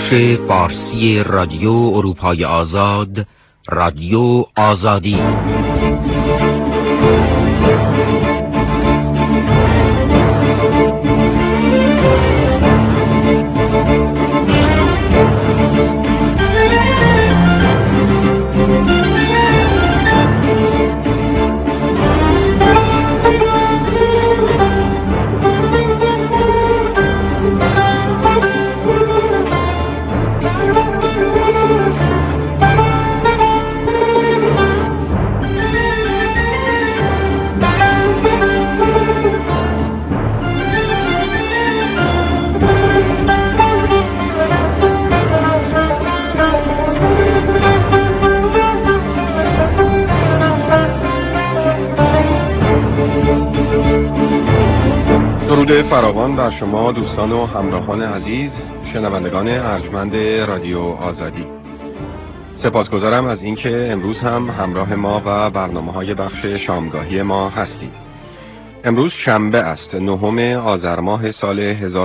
بخش فارسی رادیو اروپای آزاد، رادیو آزادی. فراوان بر شما دوستان و همراهان عزیز، شنوندگان ارجمند رادیو آزادی. سپاسگزارم از اینکه امروز هم همراه ما و برنامه‌های بخش شامگاهی ما هستید. امروز شنبه است، 9 آذر ماه سال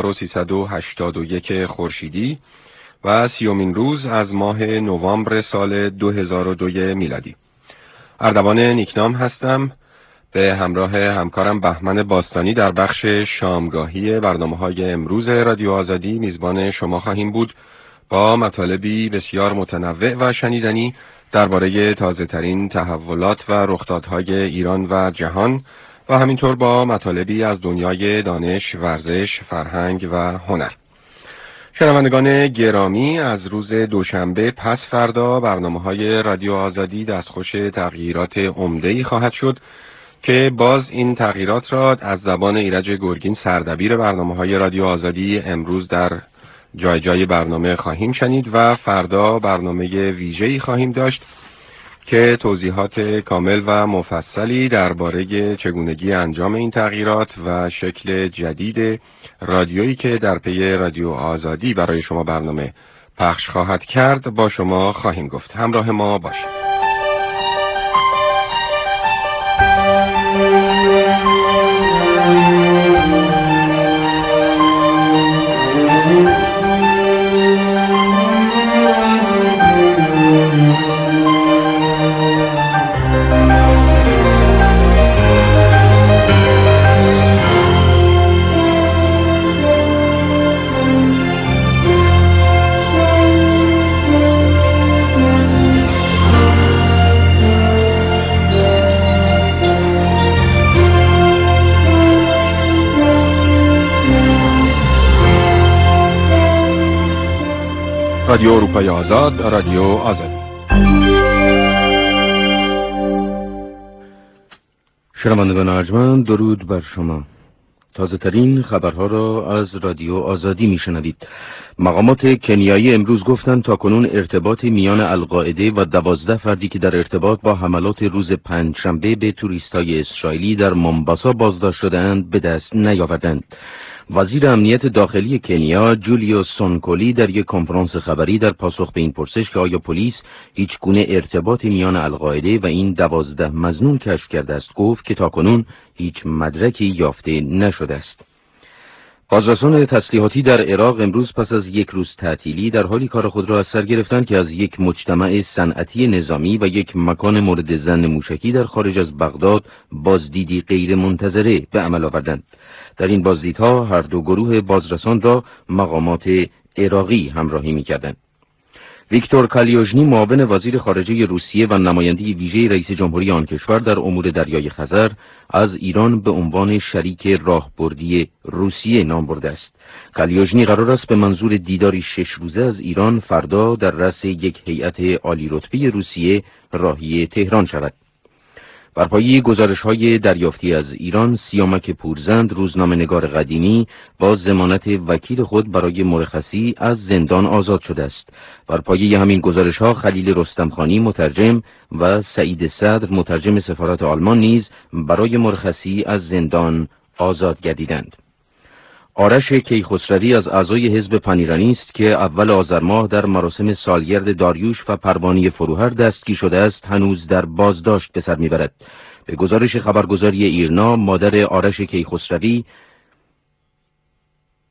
1381 خورشیدی و 30مین روز از ماه نوامبر سال 2002 میلادی. اردوان نیکنام هستم، به همراه همکارم بهمن باستانی در بخش شامگاهی برنامه‌های امروز رادیو آزادی میزبان شما خواهیم بود با مطالبی بسیار متنوع و شنیدنی درباره تازه‌ترین تحولات و رخدادهای ایران و جهان و همینطور با مطالبی از دنیای دانش، ورزش، فرهنگ و هنر. شنوندگان گرامی، از روز دوشنبه پس فردا برنامه‌های رادیو آزادی دستخوش تغییرات عمده‌ای خواهد شد که باز این تغییرات را از زبان ایرج گرگین، سردبیر برنامه‌های رادیو آزادی، امروز در جای برنامه خواهیم شنید و فردا برنامه ویژه‌ای خواهیم داشت که توضیحات کامل و مفصلی درباره چگونگی انجام این تغییرات و شکل جدید رادیویی که در پی رادیو آزادی برای شما برنامه پخش خواهد کرد با شما خواهیم گفت. همراه ما باشید. رادیو اروپای آزاد، رادیو آزادی. شنوندگان ارجمند، درود بر شما. تازه ترین خبرها را از رادیو آزادی میشنوید. مقامات کنیایی امروز گفتند تاکنون ارتباط میان القاعده و 12 فردی که در ارتباط با حملات روز پنجشنبه به توریستای اسرائیلی در مومباسا بازداشت شده‌اند به دست نیاوردند. وزیر امنیت داخلی کنیا جولیو سونکولی در یک کنفرانس خبری در پاسخ به این پرسش که آیا پلیس هیچ گونه ارتباطی میان القاعده و این 12 مظنون کشف کرده است، گفت که تاکنون هیچ مدرکی یافته نشده است. بازرسان تسلیحاتی در عراق امروز پس از یک روز تعطیلی در حالی کار خود را از سر گرفتند که از یک مجتمع صنعتی نظامی و یک مکان مورد ظن موشکی در خارج از بغداد بازدیدی غیر منتظره به عمل آوردند. در این بازدیدها هر دو گروه بازرسان را مقامات عراقی همراهی می‌کردند. ویکتور کالیوژنی، معاون وزیر خارجه روسیه و نماینده ویژه رئیس جمهوری آن کشور در امور دریای خزر، از ایران به عنوان شریک راهبردی روسیه نام برده است. کالیوژنی قرار است به منظور دیداری 6 روزه از ایران فردا در رأس یک هیئت عالی رتبه روسیه راهی تهران شود. بر پایه گزارش‌های دریافتی از ایران، سیامک پورزند، روزنامه‌نگار قدیمی، با ضمانت وکیل خود برای مرخصی از زندان آزاد شده است. بر پایه همین گزارش‌ها خلیل رستمخانی مترجم و سعید صدر مترجم سفارت آلمان نیز برای مرخصی از زندان آزاد گردیدند. آرش کیخسروی از اعضای حزب پنیرانی است که اول آذر ماه در مراسم سالگرد داریوش و پروانه فروهر دستگیر شده است، هنوز در بازداشت به سر میبرد. به گزارش خبرگزاری ایرنا، مادر آرش کیخسروی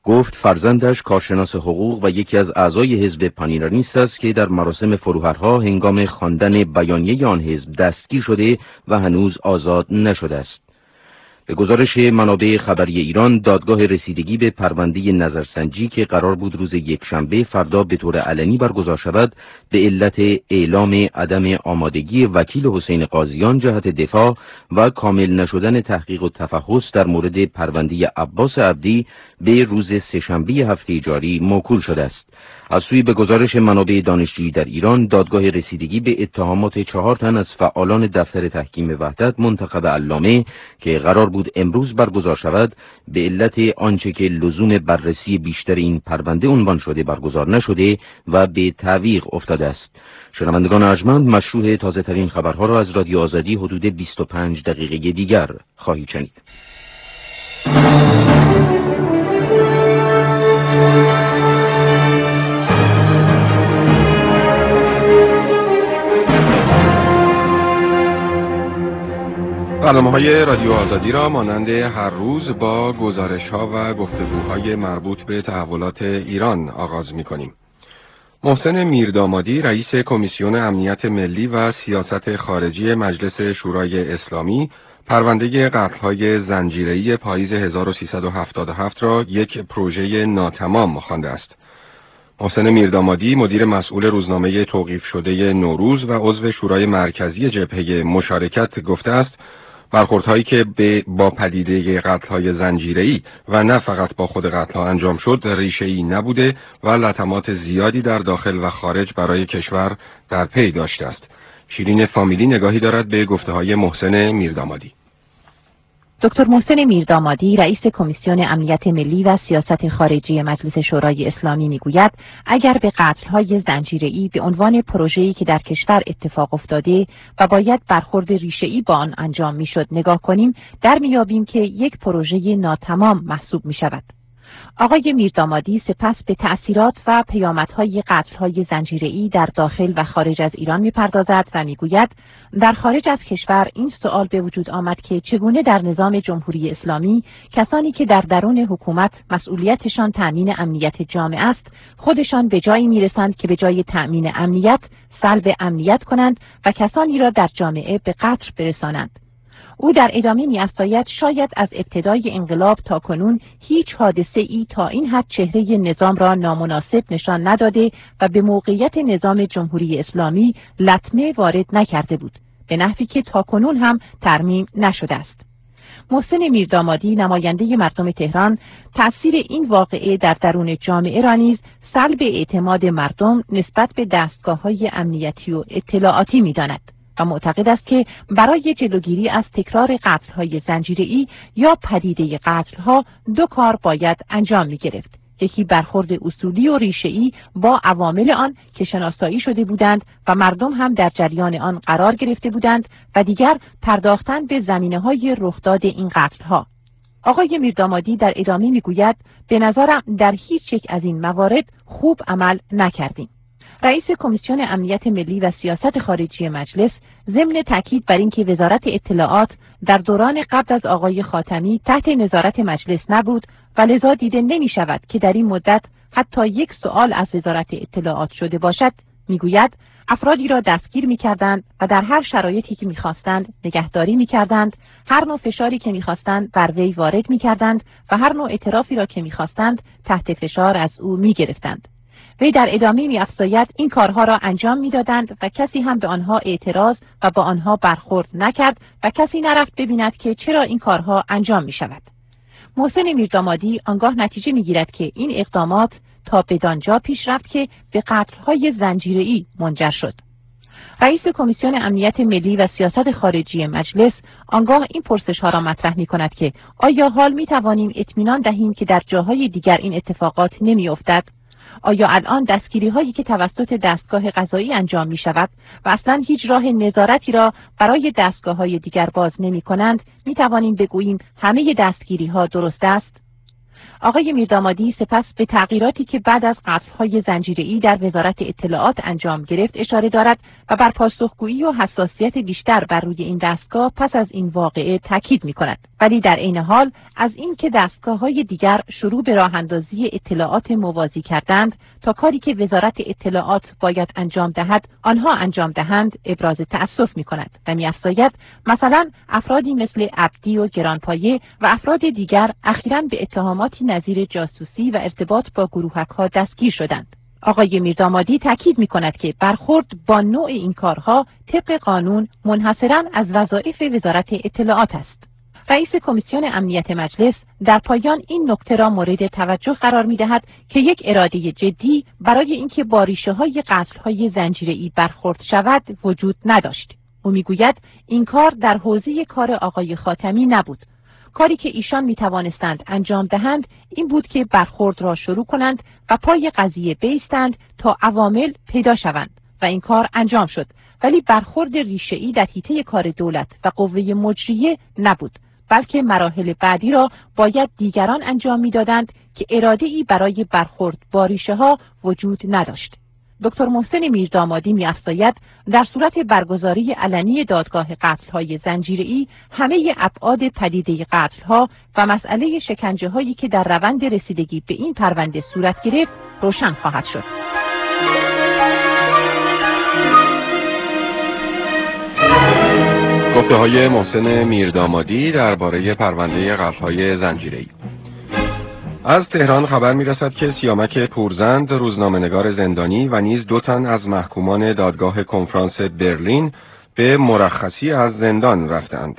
گفت فرزندش کارشناس حقوق و یکی از اعضای حزب پانیرانیست است که در مراسم فروهرها هنگام خواندن بیانیه آن حزب دستگیر شده و هنوز آزاد نشده است. به گزارش منابع خبری ایران، دادگاه رسیدگی به پرونده نظرسنجی که قرار بود روز یکشنبه فردا به طور علنی برگزار شود، به علت اعلام عدم آمادگی وکیل حسین قاضیان جهت دفاع و کامل نشدن تحقیق و تفحص در مورد پرونده عباس عبدی به روز سه‌شنبه هفته جاری موکول شده است. از سوی به گزارش منابع دانشجویی در ایران، دادگاه رسیدگی به اتهامات 4 تن از فعالان دفتر تحکیم وحدت منتخب علامه که قرار بود امروز برگزار شود، به علت آنچه که لزوم بررسی بیشتر این پرونده عنوان شده برگزار نشده و به تعویق افتاده است. شنوندگان ارجمند، مشروع تازه ترین خبرها را از رادیو آزادی حدود 25 دقیقه دیگر خواهید شنید. برنامه‌های رادیو آزادی را مانند هر روز با گزارش‌ها و گفتگوهای مربوط به تحولات ایران آغاز می‌کنیم. محسن میردامادی، رئیس کمیسیون امنیت ملی و سیاست خارجی مجلس شورای اسلامی، پرونده قتل‌های زنجیره‌ای پاییز 1377 را یک پروژه ناتمام خوانده است. محسن میردامادی، مدیر مسئول روزنامه توقیف شده نوروز و عضو شورای مرکزی جبهه مشارکت، گفته است برخوردهایی که با پدیده قتل‌های زنجیره‌ای و نه فقط با خود قتل‌ها انجام شد ریشه‌ای نبوده و لطمات زیادی در داخل و خارج برای کشور در پی داشته است. شیرین فامیلی نگاهی دارد به گفته‌های محسن میردامادی. دکتر محسن میردامادی، رئیس کمیسیون امنیت ملی و سیاست خارجی مجلس شورای اسلامی میگوید اگر به قتل‌های زنجیره‌ای به عنوان پروژه‌ای که در کشور اتفاق افتاده و باید برخورد ریشه‌ای با آن انجام میشد نگاه کنیم، در میابیم که یک پروژه ناتمام محسوب میشود. آقای میردامادی سپس به تأثیرات و پیامدهای قتل‌های زنجیره‌ای در داخل و خارج از ایران می‌پردازد و می‌گوید در خارج از کشور این سوال به وجود آمد که چگونه در نظام جمهوری اسلامی کسانی که در درون حکومت مسئولیتشان تأمین امنیت جامعه است، خودشان به جایی می‌رسند که به جای تأمین امنیت سلب امنیت کنند و کسانی را در جامعه به قتل برسانند. او در ادامه می‌افزاید شاید از ابتدای انقلاب تا کنون هیچ حادثه‌ای تا این حد چهره نظام را نامناسب نشان نداده و به موقعیت نظام جمهوری اسلامی لطمه وارد نکرده بود، به نحوی که تا کنون هم ترمیم نشده است. محسن میردامادی، نماینده مردم تهران، تأثیر این واقعه در درون جامعه را نیز سلب اعتماد مردم نسبت به دستگاه‌های امنیتی و اطلاعاتی می‌داند و معتقد است که برای جلوگیری از تکرار قتل‌های زنجیره‌ای یا پدیده قتل‌ها 2 کار باید انجام می‌گرفت. یکی برخورد اصولی و ریشه‌ای با عوامل آن که شناسایی شده بودند و مردم هم در جریان آن قرار گرفته بودند و دیگر پرداختن به زمینه‌های رخداد این قتل‌ها. آقای میردامادی در ادامه می‌گوید به نظرم در هیچ یک از این موارد خوب عمل نکردیم. رئیس کمیسیون امنیت ملی و سیاست خارجی مجلس ضمن تاکید بر اینکه وزارت اطلاعات در دوران قبل از آقای خاتمی تحت نظارت مجلس نبود و لذا دیده نمی شود که در این مدت حتی یک سؤال از وزارت اطلاعات شده باشد، میگوید افرادی را دستگیر می‌کردند و در هر شرایطی که می‌خواستند نگهداری می‌کردند، هر نوع فشاری که می‌خواستند بر وی وارد می‌کردند و هر نوع اعترافی را که می‌خواستند تحت فشار از او می‌گرفتند. وی در ادامه می‌افزاید این کارها را انجام می‌دادند و کسی هم به آنها اعتراض و با آنها برخورد نکرد و کسی نرفت ببیند که چرا این کارها انجام می‌شود. محسن میردامادی آنگاه نتیجه می‌گیرد که این اقدامات تا بدانجا پیش رفت که به قتل‌های زنجیره‌ای منجر شد. رئیس کمیسیون امنیت ملی و سیاست خارجی مجلس آنگاه این پرسش‌ها را مطرح می‌کند که آیا حال می‌توانیم اطمینان دهیم که در جاهای دیگر این اتفاقات نمی‌افتد؟ آیا الان دستگیری‌هایی که توسط دستگاه قضایی انجام می‌شود و اصلاً هیچ راه نظارتی را برای دستگاه‌های دیگر باز نمی‌کنند، می‌توانیم بگوییم همه دستگیری‌ها درست است؟ آقای میردامادی سپس به تغییراتی که بعد از قتل‌های زنجیره‌ای در وزارت اطلاعات انجام گرفت اشاره دارد و بر پاسخگویی و حساسیت بیشتر بر روی این دستگاه پس از این واقعه تاکید می‌کند. ولی در عین حال از این که دستگاه‌های دیگر شروع به راه‌اندازی اطلاعات موازی کردند تا کاری که وزارت اطلاعات باید انجام دهد آنها انجام دهند ابراز تأسف می‌کند و می‌افزاید مثلا افرادی مثل عبدی و گرانپایه و افراد دیگر اخیراً به اتهاماتی نظیر جاسوسی و ارتباط با گروهک‌ها دستگیر شدند. آقای میردامادی تاکید می‌کند که برخورد با نوع این کارها طبق قانون منحصراً از وظایف وزارت اطلاعات است. رئیس کمیسیون امنیت مجلس در پایان این نکته را مورد توجه قرار می‌دهد که یک اراده جدی برای اینکه با ریشه‌های قتل‌های زنجیره‌ای برخورد شود وجود نداشت. او می‌گوید این کار در حوزه کار آقای خاتمی نبود. کاری که ایشان می‌توانستند انجام دهند این بود که برخورد را شروع کنند و پای قضیه بایستند تا عوامل پیدا شوند و این کار انجام شد، ولی برخورد ریشه‌ای در حیطه کار دولت و قوه مجریه نبود، بلکه مراحل بعدی را باید دیگران انجام می‌دادند که اراده‌ای برای برخورد با ریشه‌ها وجود نداشت. دکتر محسن میردامادی می‌افزاید در صورت برگزاری علنی دادگاه قتل‌های زنجیره‌ای همه ابعاد پدیده قتل‌ها و مسئله شکنجه‌هایی که در روند رسیدگی به این پرونده صورت گرفت روشن خواهد شد. گفته‌های محسن میردامادی درباره پرونده قتل‌های زنجیره‌ای. از تهران خبر می‌رسد که سیامک پورزند روزنامه‌نگار زندانی و نیز 2 تن از محکومان دادگاه کنفرانس برلین به مرخصی از زندان رفتند.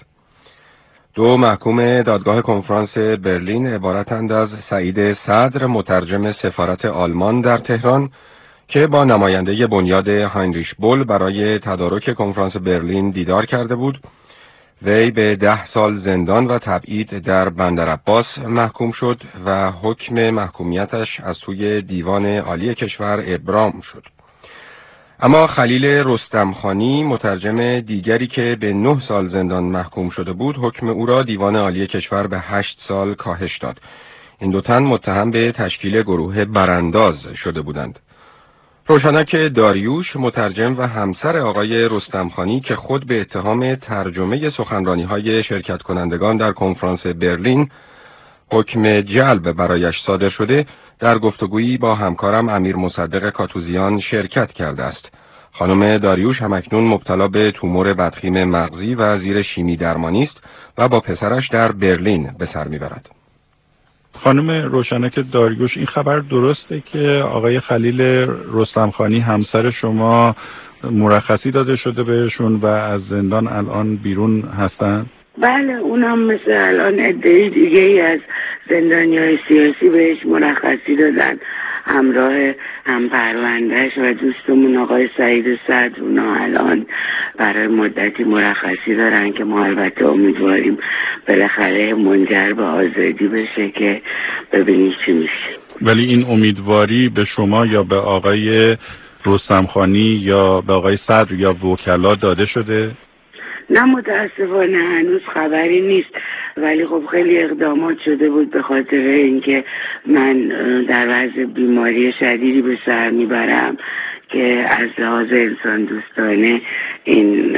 2 محکوم دادگاه کنفرانس برلین عبارتند از سعید صدر مترجم سفارت آلمان در تهران که با نماینده بنیاد هاینریش بول برای تدارک کنفرانس برلین دیدار کرده بود. وی به 10 سال زندان و تبعید در بندرعباس محکوم شد و حکم محکومیتش از سوی دیوان عالی کشور ابرام شد. اما خلیل رستمخانی مترجم دیگری که به 9 سال زندان محکوم شده بود، حکم او را دیوان عالی کشور به 8 سال کاهش داد. این 2 تن متهم به تشکیل گروه برانداز شده بودند. روشنک داریوش مترجم و همسر آقای رستمخانی که خود به اتهام ترجمه سخنرانی‌های شرکت کنندگان در کنفرانس برلین حکم جلب برایش صادر شده، در گفتگویی با همکارم امیر مصدق کاتوزیان شرکت کرده است. خانم داریوش همکنون مبتلا به تومور بدخیم مغزی و زیر شیمی درمانی است و با پسرش در برلین به سر میبرد. خانم روشنک داریوش، این خبر درسته که آقای خلیل رستمخانی همسر شما مرخصی داده شده بهشون و از زندان الان بیرون هستن؟ بله، اونم مثل الان عده‌ای دیگه ای از زندانیای سیاسی بهش مرخصی دادن، همراه هم پروندهش و دوستمون آقای سعید صدر. اونا الان برای مدتی مرخصی دارن که ما البته امیدواریم بالاخره منجر به آزادی بشه که ببینیم چی میشه. ولی این امیدواری به شما یا به آقای رستمخانی یا به آقای صدر یا وکلا داده شده؟ نه، متاسفانه هنوز خبری نیست، ولی خب خیلی اقدامات شده بود به خاطر اینکه من در وضع بیماری شدیدی به سر میبرم که از لحاظ انسان دوستانه این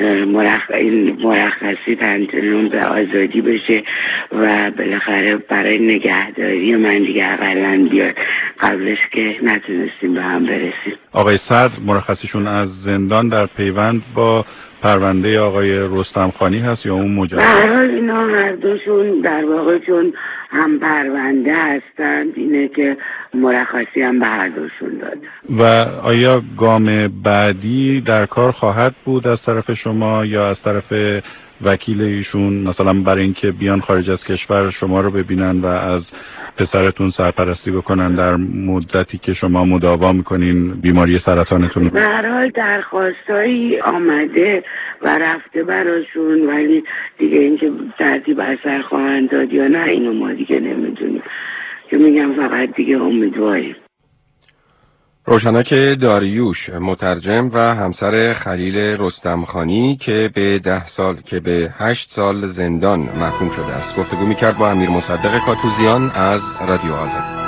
مرخصی تنظیم به آزادی بشه و بالاخره برای نگهداری من دیگه اقلن بیاد، قبلش که نتونستیم به هم برسیم. آقای صدر مرخصیشون از زندان در پیوند با پرونده آقای رستمخانی هست یا اون مجرد؟ به هر حال اینا هر دوشون در واقع چون هم پرونده هستند، اینه که مرخصی هم به هر دوشون داده. و آیا گام بعدی در کار خواهد بود از طرف شما یا از طرف وکیل ایشون، مثلا برای اینکه بیان خارج از کشور شما رو ببینن و از پسرتون سرپرستی بکنن در مدتی که شما مداوا میکنین بیماری سرطانتون؟ به هر حال درخواستایی آمده و رفته براشون، ولی دیگه اینکه ترتیب اثر خواهند داد یا نه اینو ما دیگه نمیدونیم، که میگم فقط دیگه امیدواریم. روشنک داریوش مترجم و همسر خلیل رستمخانی که به 8 سال زندان محکوم شده است گفتگو می‌کرد با امیر مصدق کاتوزیان از رادیو آزادی.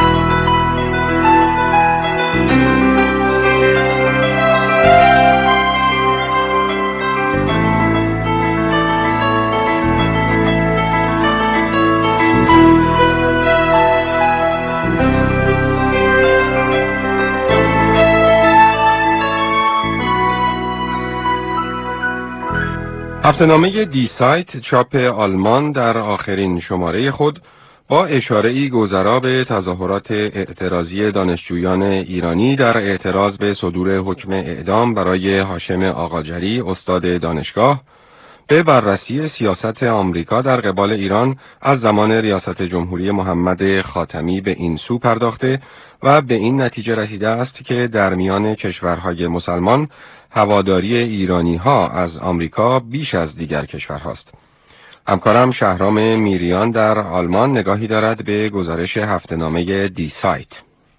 هفته‌نامه دی سایت چاپ آلمان در آخرین شماره خود با اشاره‌ای گذرا به تظاهرات اعتراضی دانشجویان ایرانی در اعتراض به صدور حکم اعدام برای هاشم آقاجری استاد دانشگاه به بررسی سیاست آمریکا در قبال ایران از زمان ریاست جمهوری محمد خاتمی به این سو پرداخته و به این نتیجه رسیده است که در میان کشورهای مسلمان هواداری ایرانی‌ها از آمریکا بیش از دیگر کشورهاست. همکارم شهرام میریان در آلمان نگاهی دارد به گزارش هفته‌نامه دی سایت.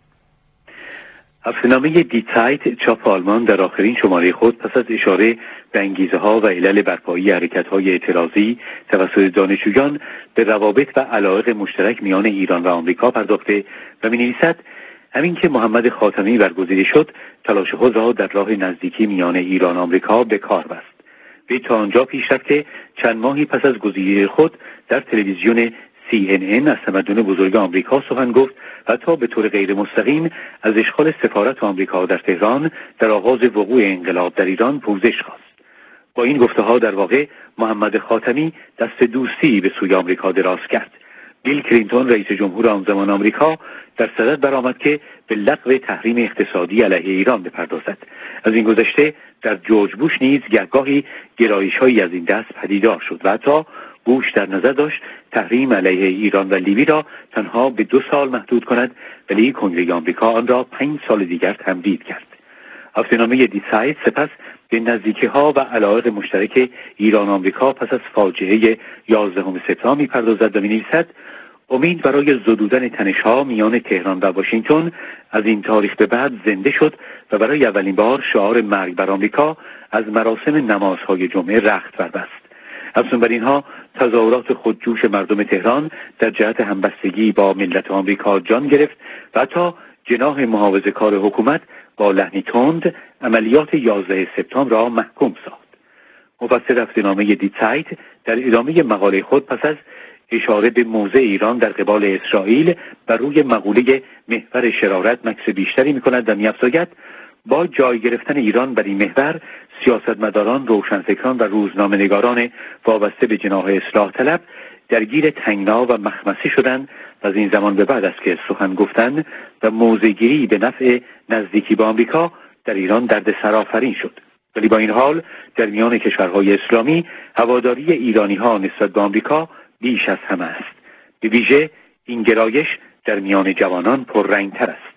هفته‌نامه دی سایت چاپ آلمان در آخرین شماره خود پس از اشاره به انگیزه‌ها و علل برپایی حرکت‌های اعتراضی توسط دانشجویان به روابط و علایق مشترک میان ایران و آمریکا پرداخته و می‌نویسد همین که محمد خاتمی برگزیده شد تلاش خود را در راه نزدیکی میان ایران و آمریکا به کار بست. وی تا آنجا پیش رفت که چند ماهی پس از گزیده خود در تلویزیون CNN از تمدن بزرگ آمریکا سخن گفت و تا به طور غیر مستقیم از اشغال سفارت آمریکا در تهران در آغاز وقوع انقلاب در ایران پوزش خواست. با این گفته‌ها در واقع محمد خاتمی دست دوستی به سوی آمریکا دراز کرد. بیل کلینتون رئیس جمهور آن زمان آمریکا در صدد برآمد که به لغو تحریم اقتصادی علیه ایران بپردازد. از این گذشته در جورج بوش نیز گهگاهی گرایش‌هایی از این دست پدیدار شد و حتی بوش در نظر داشت تحریم علیه ایران و لیبی را تنها به 2 سال محدود کند، ولی کنگره آمریکا آن را 5 سال دیگر تمدید کرد. هفته‌نامه دی سایت سپس به نزدیکی‌ها و علایق مشترک ایران و آمریکا پس از فاجعه 11 سپتامبر می‌پردازد و می‌نویسد امید برای زدودن تنش‌ها میان تهران و واشنگتن از این تاریخ به بعد زنده شد و برای اولین بار شعار مرگ بر آمریکا از مراسم نمازهای جمعه رخت بربست. افزون بر اینها تظاهرات خودجوش مردم تهران در جهت همبستگی با ملت آمریکا جان گرفت و تا جناح محافظه‌کار حکومت با لحنی تند عملیات 11 سپتامبر را محکوم ساخت. مفسر هفته‌نامه دی سایت در ادامه مقاله خود پس از اشاره به موضع ایران در قبال اسرائیل بر روی مقوله محور شرارت مکث بیشتری می‌کند و می‌افزاید با جای گرفتن ایران بر این محور سیاستمداران، روشنفکران و روزنامه‌نگاران وابسته به جناح اصلاح طلب درگیر تنگنا و مخمصه شدند و از این زمان به بعد است که سخن گفتن و موضع‌گیری به نفع نزدیکی به آمریکا در ایران دردسرآفرین شد. ولی با این حال در میان کشورهای اسلامی هواداری ایرانی‌ها نسبت به آمریکا بیش از همه است. به ویژه این گرایش در میان جوانان پررنگ‌تر است.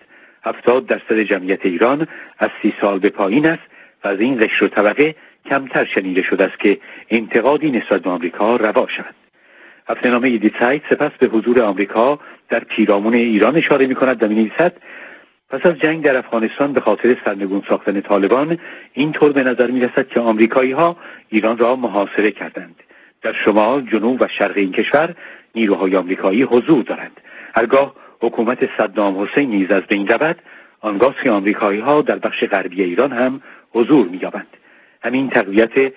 70% جمعیت ایران از 30 سال به پایین است و از این قشر و طبقه کمتر شنیده شده است که انتقادی نسبت به آمریکا روا شود. هفته‌نامه دی سایت سپس به حضور آمریکا در پیرامون ایران اشاره می‌کند و می‌نویسد پس از جنگ در افغانستان به خاطر سرنگون ساختن طالبان اینطور به نظر می‌رسد که آمریکایی‌ها ایران را محاصره کردند. در شمال، جنوب و شرق این کشور نیروهای آمریکایی حضور دارند. هرگاه حکومت صدام حسین نیز از بین رود، آنگاه که آمریکایی‌ها در بخش غربی ایران هم حضور می‌یابند. همین تقویت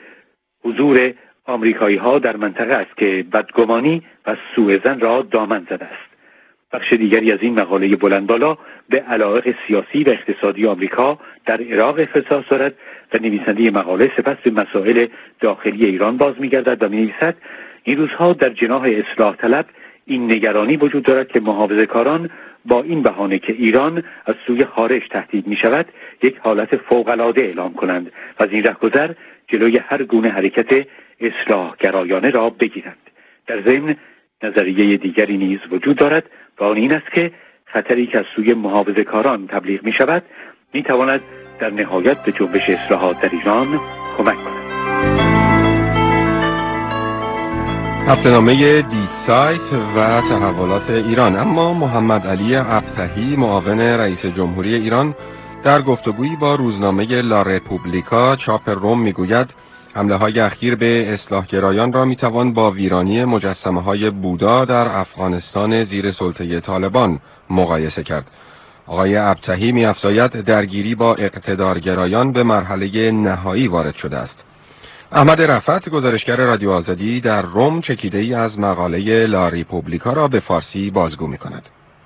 حضور آمریکایی‌ها در منطقه است که بدگمانی و سوءظن را دامن زده است. بخش دیگری از این مقاله بلند بالا به علایق سیاسی و اقتصادی آمریکا در عراق اختصاص دارد و نویسنده مقاله سپس به مسائل داخلی ایران باز می‌گردد و می‌نویسد این روزها در جناح اصلاح طلب این نگرانی وجود دارد که محافظه‌کاران با این بهانه که ایران از سوی خارج تهدید می‌شود یک حالت فوق‌العاده اعلام کنند و از این رهگذر جلوی هر گونه حرکت اصلاح گرایانه را بگیرند. در ضمن نظریه دیگری نیز وجود دارد و آن این است که خطری که از سوی محافظه‌کاران تبلیغ می‌شود می‌تواند در نهایت به جنبش اصلاحات در ایران کمک کند. هفته‌نامه دی سایت و تحولات ایران. اما محمد علی ابطحی معاون رئیس جمهوری ایران در گفتگویی با روزنامه لا رپوبلیکا چاپ روم میگوید حمله‌های اخیر به اصلاحگرایان را میتوان با ویرانی مجسمه‌های بودا در افغانستان زیر سلطه طالبان مقایسه کرد. آقای ابتهی می‌افزاید درگیری با اقتدارگرایان به مرحله نهایی وارد شده است. احمد رفعت گزارشگر رادیو آزادی در روم چکیده‌ای از مقاله لا رپوبلیکا را به فارسی بازگو می‌کند.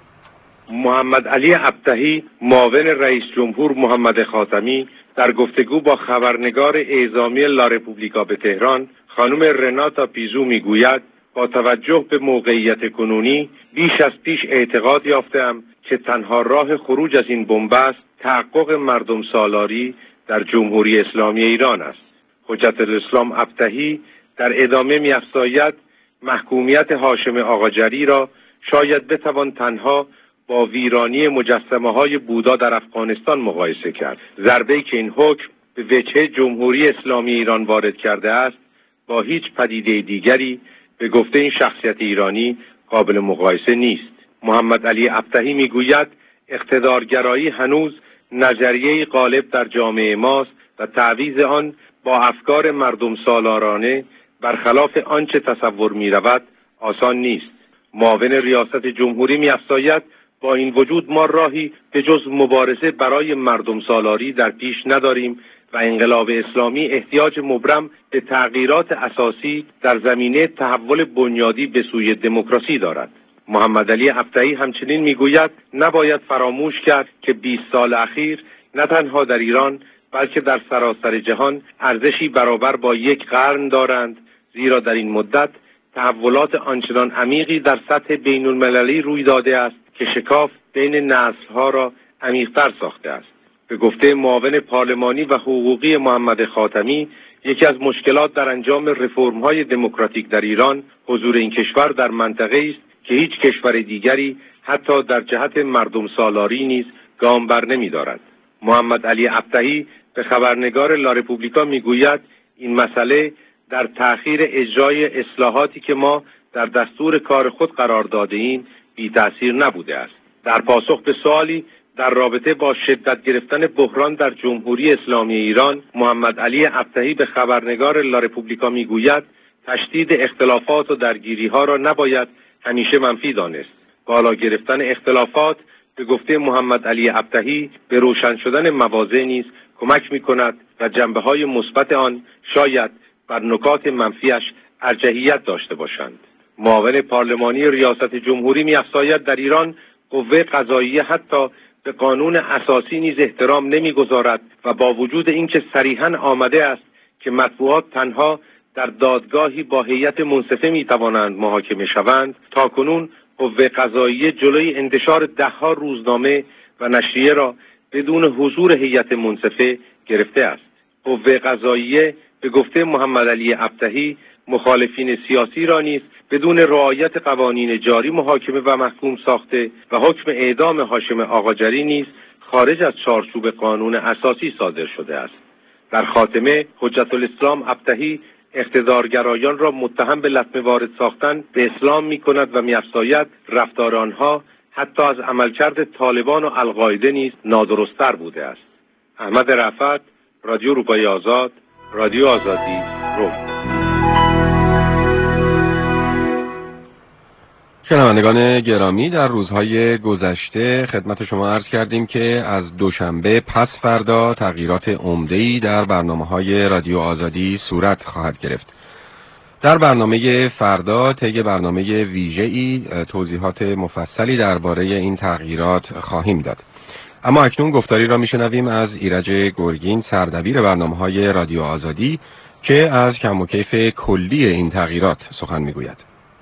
محمد علی ابتهی معاون رئیس جمهور محمد خاتمی در گفتگو با خبرنگار اعزامی لا رپوبلیکا به تهران خانم رناتا پیزو میگوید با توجه به موقعیت کنونی بیش از پیش اعتقاد یافتم که تنها راه خروج از این بنبست تحقق مردم سالاری در جمهوری اسلامی ایران است. حجت الاسلام ابتهی در ادامه می‌افزاید محکومیت هاشم آقاجری را شاید بتوان تنها با ویرانی مجسمه‌های بودا در افغانستان مقایسه کرد. ضربه‌ای که این حکم به وجه جمهوری اسلامی ایران وارد کرده است با هیچ پدیده دیگری به گفته این شخصیت ایرانی قابل مقایسه نیست. محمد علی ابتهی میگوید اقتدارگرایی هنوز نظریه‌ای غالب در جامعه ماست و تعویض آن با افکار مردم سالارانه برخلاف آنچه تصور می‌رود آسان نیست. معاون ریاست جمهوری می‌افزاید با این وجود ما راهی به جز مبارزه برای مردم سالاری در پیش نداریم و انقلاب اسلامی احتیاج مبرم به تغییرات اساسی در زمینه تحول بنیادی به سوی دموکراسی دارد. محمد علی ابتهی همچنین میگوید نباید فراموش کرد که 20 سال اخیر نه تنها در ایران بلکه در سراسر جهان ارزشی برابر با یک قرن دارند، زیرا در این مدت تحولات آنچنان عمیقی در سطح بین المللی روی داده است که شکاف بین نسل‌ها را عمیق‌تر ساخته است. به گفته معاون پارلمانی و حقوقی محمد خاتمی، یکی از مشکلات در انجام رفرم‌های دموکراتیک در ایران حضور این کشور در منطقه است که هیچ کشور دیگری حتی در جهت مردم سالاری نیز گام بر نمی‌دارد. محمد علی ابتهی به خبرنگار لا رپوبلیکا میگوید این مسئله در تأخیر اجرای اصلاحاتی که ما در دستور کار خود قرار داده ایم بی تأثیر نبوده است. در پاسخ به سوالی در رابطه با شدت گرفتن بحران در جمهوری اسلامی ایران، محمد علی ابتهی به خبرنگار لا رپوبلیکا میگوید تشدید اختلافات و درگیری ها را نباید همیشه منفی دانست. بالا گرفتن اختلافات به گفته محمد علی ابتهی به روشن شدن مواضع نیز کمک می‌کند و جنبه‌های مثبت آن شاید بر نکات منفیش ارجحیت داشته باشند. معاون پارلمانی ریاست جمهوری می‌افزاید در ایران قوه قضاییه حتی به قانون اساسی نیز احترام نمی‌گذارد و با وجود اینکه صریحاً آمده است که مطبوعات تنها در دادگاهی با هیئت منصفه می‌توانند محاکمه شوند، تاکنون قوه قضاییه جلوی انتشار ده‌ها روزنامه و نشریه را بدون حضور هیئت منصفه گرفته است. قوه قضاییه به گفته محمد علی ابتهی مخالفین سیاسی را نیز بدون رعایت قوانین جاری محاکمه و محکوم ساخته و حکم اعدام هاشم آقاجری نیز خارج از چارچوب قانون اساسی صادر شده است. در خاتمه حجت الاسلام ابتهی اقتدارگرایان را متهم به لطمه وارد ساختن به اسلام می‌کند و می‌افزاید رفتار آنها حتی از عملکرد طالبان و القاعده نیز نادرست‌تر بوده است. احمد رفعت، رادیو اروپای آزاد، رادیو آزادی، روم. شنوندگان گرامی، در روزهای گذشته خدمت شما عرض کردیم که از دوشنبه پس فردا تغییرات عمده‌ای در برنامه‌های رادیو آزادی صورت خواهد گرفت. در برنامه فردا طی برنامه ویژه‌ای توضیحات مفصلی درباره این تغییرات خواهیم داد. اما اکنون گفتاری را میشنویم از ایرج گرگین، سردبیر برنامه‌های رادیو آزادی، که از کم و کیف کلی این تغییرات سخن میگوید.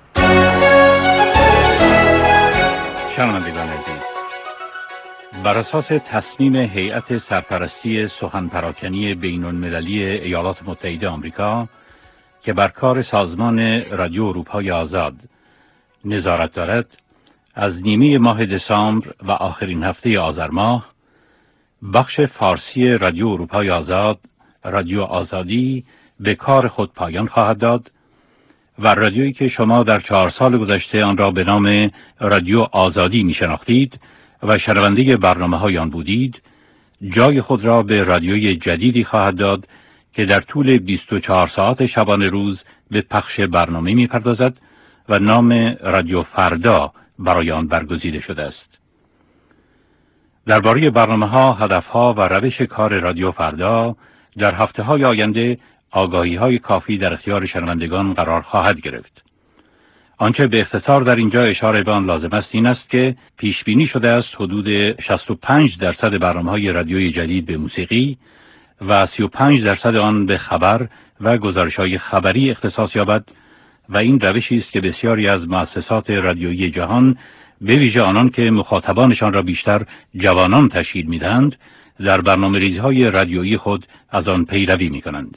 شنوندگان عزیز، بر اساس تصمیم هیئت سرپرستی سخن پراکنی بین‌المللی ایالات متحده آمریکا که بر کار سازمان رادیو اروپای آزاد نظارت دارد، از نیمه ماه دسامبر و آخرین هفته آذر ماه بخش فارسی رادیو اروپای آزاد، رادیو آزادی، به کار خود پایان خواهد داد و رادیویی که شما در 4 سال گذشته آن را به نام رادیو آزادی می شناختید و شنونده برنامه‌های آن بودید، جای خود را به رادیوی جدیدی خواهد داد که در طول 24 ساعت شبانه روز به پخش برنامه می‌پردازد و نام رادیو فردا برای آن برگزیده شده است. درباره برنامه‌ها، هدف‌ها و روش کار رادیو فردا در هفته‌های آینده آگاهی‌های کافی در اختیار شنوندگان قرار خواهد گرفت. آنچه به اختصار در اینجا اشاره به آن لازم است این است که پیش بینی شده است حدود 65% برنامه‌های رادیویی جدید به موسیقی و 35% آن به خبر و گزارش‌های خبری اختصاص یابد و این روشی است که بسیاری از مؤسسات رادیویی جهان به ویژه آنان که مخاطبانشان را بیشتر جوانان تشکیل می‌دهند در برنامه‌ریزی‌های رادیویی خود از آن پیروی می‌کنند.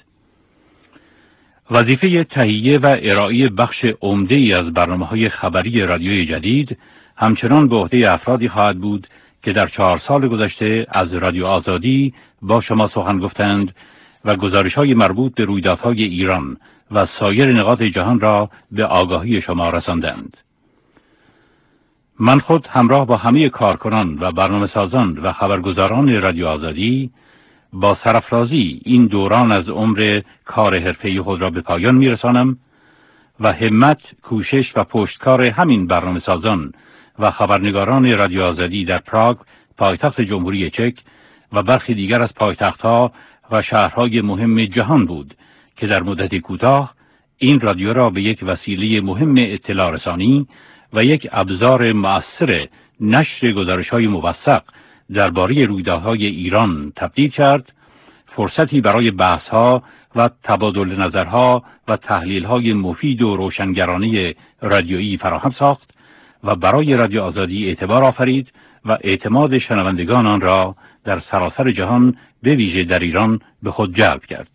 وظیفه تهیه و ارائه بخش عمده‌ای از برنامه‌های خبری رادیویی جدید همچنان به عهده افرادی خواهد بود که در 4 سال گذشته از رادیو آزادی با شما سخن گفتند و گزارش‌های مربوط به رویدادهای ایران و سایر نقاط جهان را به آگاهی شما رساندند. من خود همراه با همه کارکنان و برنامه‌سازان و خبرگزاران رادیو آزادی با سرافرازی این دوران از عمر کار حرفه‌ای خود را به پایان می‌رسانم و همت، کوشش و پشتکار همین برنامه‌سازان و خبرنگاران رادیو آزادی در پراگ، پایتخت جمهوری چک و برخی دیگر از پایتخت‌ها و شهرهای مهم جهان بود که در مدت کوتاه این رادیو را به یک وسیله مهم اطلاع رسانی و یک ابزار مؤثر نشر گزارش‌های موثق درباره رویدادهای ایران تبدیل کرد، فرصتی برای بحث‌ها و تبادل نظرها و تحلیل‌های مفید و روشنگرانه رادیویی فراهم ساخت و برای رادیو آزادی اعتبار آفرید و اعتماد شنوندگان آن را در سراسر جهان به ویژه در ایران به خود جلب کرد.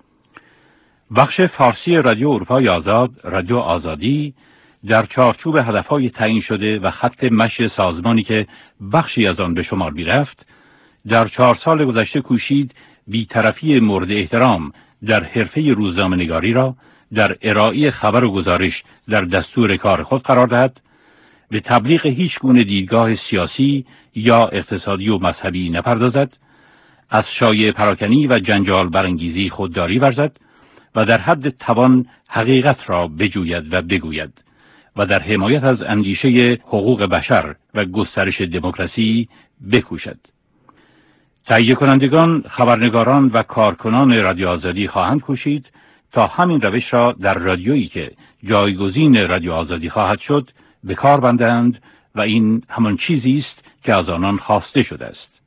بخش فارسی رادیو اروپای آزاد، رادیو آزادی، در چارچوب هدفهای تعیین شده و خط مشی سازمانی که بخشی از آن به شمار می‌رفت، در 4 سال گذشته کوشید بی‌طرفی مورد احترام در حرفه روزنامه‌نگاری را در ارائه خبر و گزارش در دستور کار خود قرار دهد، به تبلیغ هیچ گونه دیدگاه سیاسی یا اقتصادی و مذهبی نپردازد، از شایعه پراکنی و جنجال برانگیزی خودداری ورزد و در حد توان حقیقت را بجوید و بگوید و در حمایت از اندیشه حقوق بشر و گسترش دموکراسی بکوشد. تهیه کنندگان، خبرنگاران و کارکنان رادیو آزادی خواهند کوشید تا همین روش را در رادیویی که جایگزین رادیو آزادی خواهد شد به کار بندند و این همان چیزی است که از آنان خواسته شده است.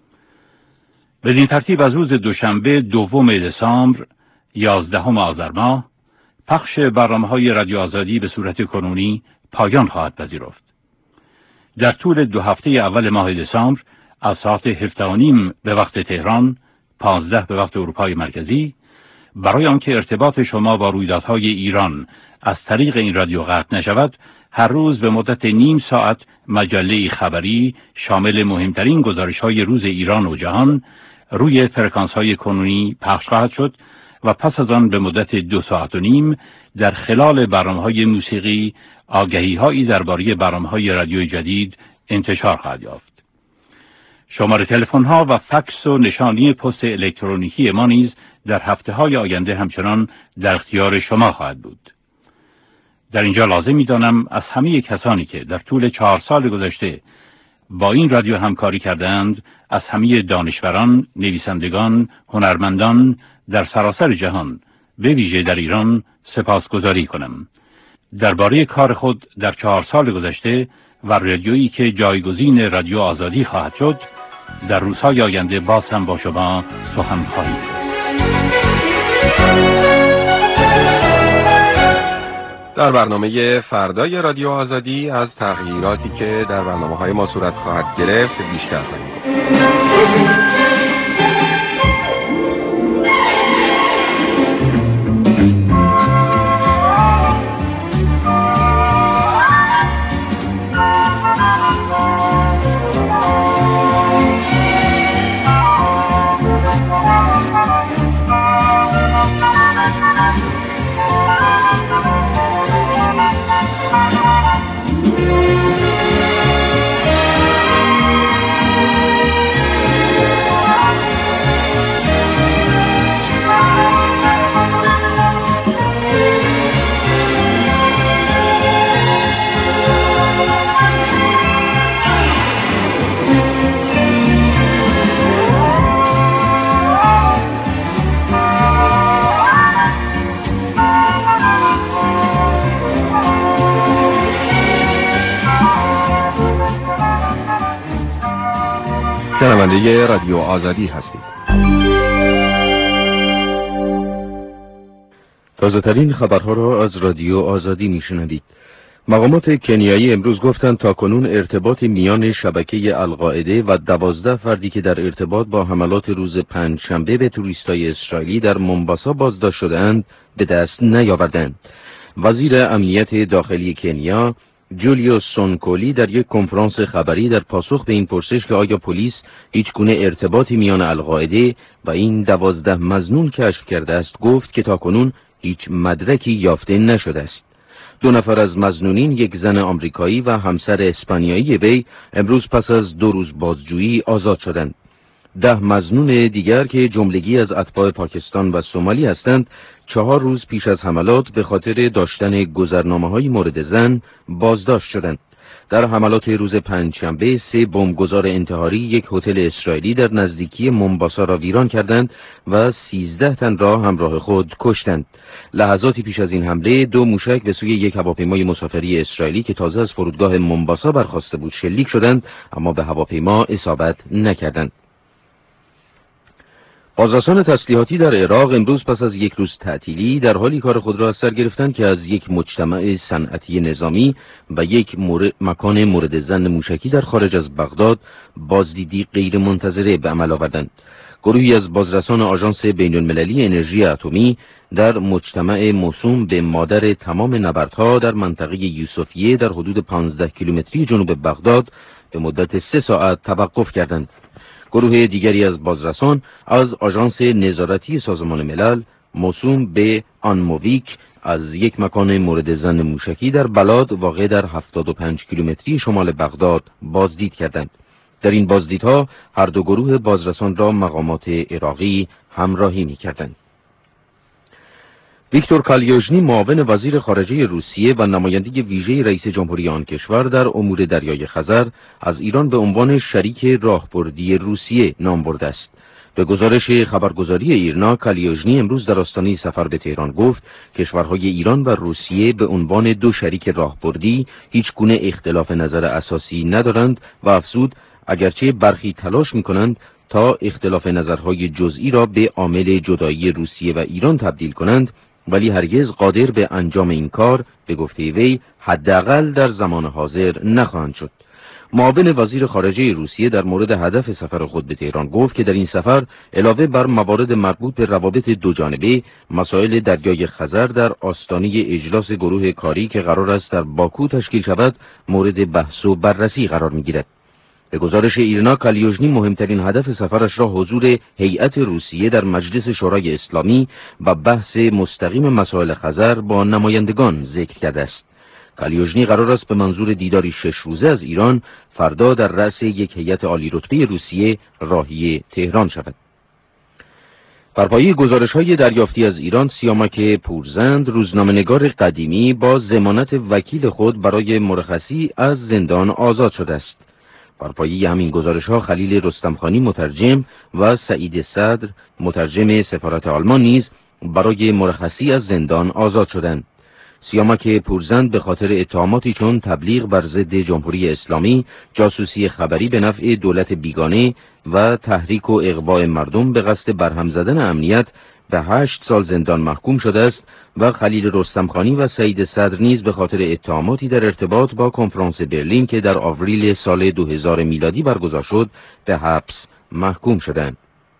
بدین ترتیب از روز دوشنبه 2 دسامبر 11 آذر ماه پخش برنامه‌های رادیو آزادی به صورت کنونی پایان خواهد پذیرفت. در طول 2 هفته اول ماه دسامبر از ساعت 7:30 به وقت تهران، 15 به وقت اروپای مرکزی، برای آنکه ارتباط شما با رویدادهای ایران از طریق این رادیو قطع نشود، هر روز به مدت نیم ساعت مجله خبری شامل مهمترین گزارش‌های روز ایران و جهان روی فرکانس‌های کنونی پخش خواهد شد و پس از آن به مدت 2 ساعت و نیم در خلال برنامه‌های موسیقی آگهی‌هایی درباره برنامه‌های رادیوی جدید انتشار خواهد یافت. شماره تلفن‌ها و فکس و نشانی پست الکترونیکی ما نیز در هفته‌های آینده همچنان در اختیار شما خواهد بود. در اینجا لازم می‌دانم از همه کسانی که در طول 4 سال گذشته با این رادیو همکاری کردند، از همه دانشوران، نویسندگان، هنرمندان در سراسر جهان، به ویژه در ایران، سپاسگزاری کنم. درباره کار خود در 4 سال گذشته و رادیویی که جایگزین رادیو آزادی خواهد شد، در روزهای آینده باز هم با شما سخن خواهیم گفت. در برنامه فردای رادیو آزادی از تغییراتی که در برنامه‌های ما صورت خواهد گرفت بیشتر خواهیم گفت. شنونده رادیو آزادی هستید. تازه ترین خبرها را از رادیو آزادی میشنوید. مقامات کنیایی امروز گفتند تاکنون ارتباط میان شبکه القاعده و 12 فردی که در ارتباط با حملات روز پنجشنبه به توریستای اسرائیلی در مومباسا بازداشت شده‌اند به دست نیاوردند. وزیر امنیت داخلی کنیا جولیوس سونکولی در یک کنفرانس خبری در پاسخ به این پرسش که آیا پلیس هیچ گونه ارتباطی میان القاعده و این 12 مظنون کشف کرده است گفت که تاکنون هیچ مدرکی یافته نشده است. 2 نفر از مظنونین، یک زن آمریکایی و همسر اسپانیایی وی، امروز پس از 2 روز بازجویی آزاد شدند. 10 مظنون دیگر که جملگی از اتباع پاکستان و سومالی هستند 4 روز پیش از حملات به خاطر داشتن گذرنامه‌های مورد زن بازداشت شدند. در حملات روز پنجشنبه 3 بمبگذار انتحاری یک هتل اسرائیلی در نزدیکی مومباسا را ویران کردند و 13 تن را همراه خود کشتند. لحظاتی پیش از این حمله 2 موشک به سوی یک هواپیمای مسافری اسرائیلی که تازه از فرودگاه مومباسا برخاسته بود شلیک شدند، اما به هواپیما اصابت نکردند. بازرسان تسلیحاتی در عراق امروز پس از 1 روز تعطیلی در حالی کار خود را از سر گرفتند که از یک مجتمع صنعتی نظامی و یک مکان مورد ظن موشکی در خارج از بغداد بازدیدی غیر منتظره به عمل آوردند. گروهی از بازرسان آژانس بین‌المللی انرژی اتمی در مجتمع موسوم به مادر تمام نبردها در منطقه یوسفیه در حدود 15 کیلومتری جنوب بغداد به مدت 3 ساعت توقف کردند. گروه دیگری از بازرسان از آژانس نظارتی سازمان ملل موسوم به آنموویک از یک مکان مورد ظن موشکی در بلاد واقع در 75 کیلومتری شمال بغداد بازدید کردند. در این بازدیدها هر 2 گروه بازرسان را مقامات عراقی همراهی می‌کردند. ویکتور کالیوژنی معاون وزیر خارجه روسیه و نماینده ویژه رئیس جمهوری آن کشور در امور دریای خزر از ایران به عنوان شریک راهبردی روسیه نام برده است. به گزارش خبرگزاری ایرنا، کالیوژنی امروز در آستانه سفر به تهران گفت کشورهای ایران و روسیه به عنوان 2 شریک راهبردی هیچ گونه اختلاف نظر اساسی ندارند و افزود اگرچه برخی تلاش می‌کنند تا اختلاف نظرهای جزئی را به عامل جدایی روسیه و ایران تبدیل کنند، ولی هرگز قادر به انجام این کار به گفته وی حداقل در زمان حاضر نخواهند شد. معاون وزیر خارجه روسیه در مورد هدف سفر خود به تهران گفت که در این سفر علاوه بر موارد مربوط به روابط 2 جانبه، مسائل دریای خزر در آستانه اجلاس گروه کاری که قرار است در باکو تشکیل شود مورد بحث و بررسی قرار می‌گیرد. به گزارش ایرنا، کالیوژنی مهمترین هدف سفرش را حضور هیئت روسیه در مجلس شورای اسلامی و بحث مستقیم مسائل خزر با نمایندگان ذکر کرده است. کالیوژنی قرار است به منظور دیداری 6 روزه از ایران فردا در رأس یک هیئت عالی رتبه روسیه راهی تهران شود. بر پایه گزارش‌های دریافتی از ایران، سیامک پورزند، روزنامه‌نگار قدیمی، با ضمانت وکیل خود برای مرخصی از زندان آزاد شده است. بر پایه همین گزارش‌ها خلیل رستمخانی مترجم و سعید صدر مترجم سفارت آلمان نیز برای مرخصی از زندان آزاد شدند. سیامک پورزند به خاطر اتهاماتی چون تبلیغ بر ضد جمهوری اسلامی، جاسوسی خبری به نفع دولت بیگانه و تحریک و اغواء مردم به قصد برهم زدن امنیت به 8 سال زندان محکوم شده است و خلیل رستمخانی و سعید صدر نیز به خاطر اتهاماتی در ارتباط با کنفرانس برلین که در آوریل سال 2000 میلادی برگزار شد به حبس محکوم شدند.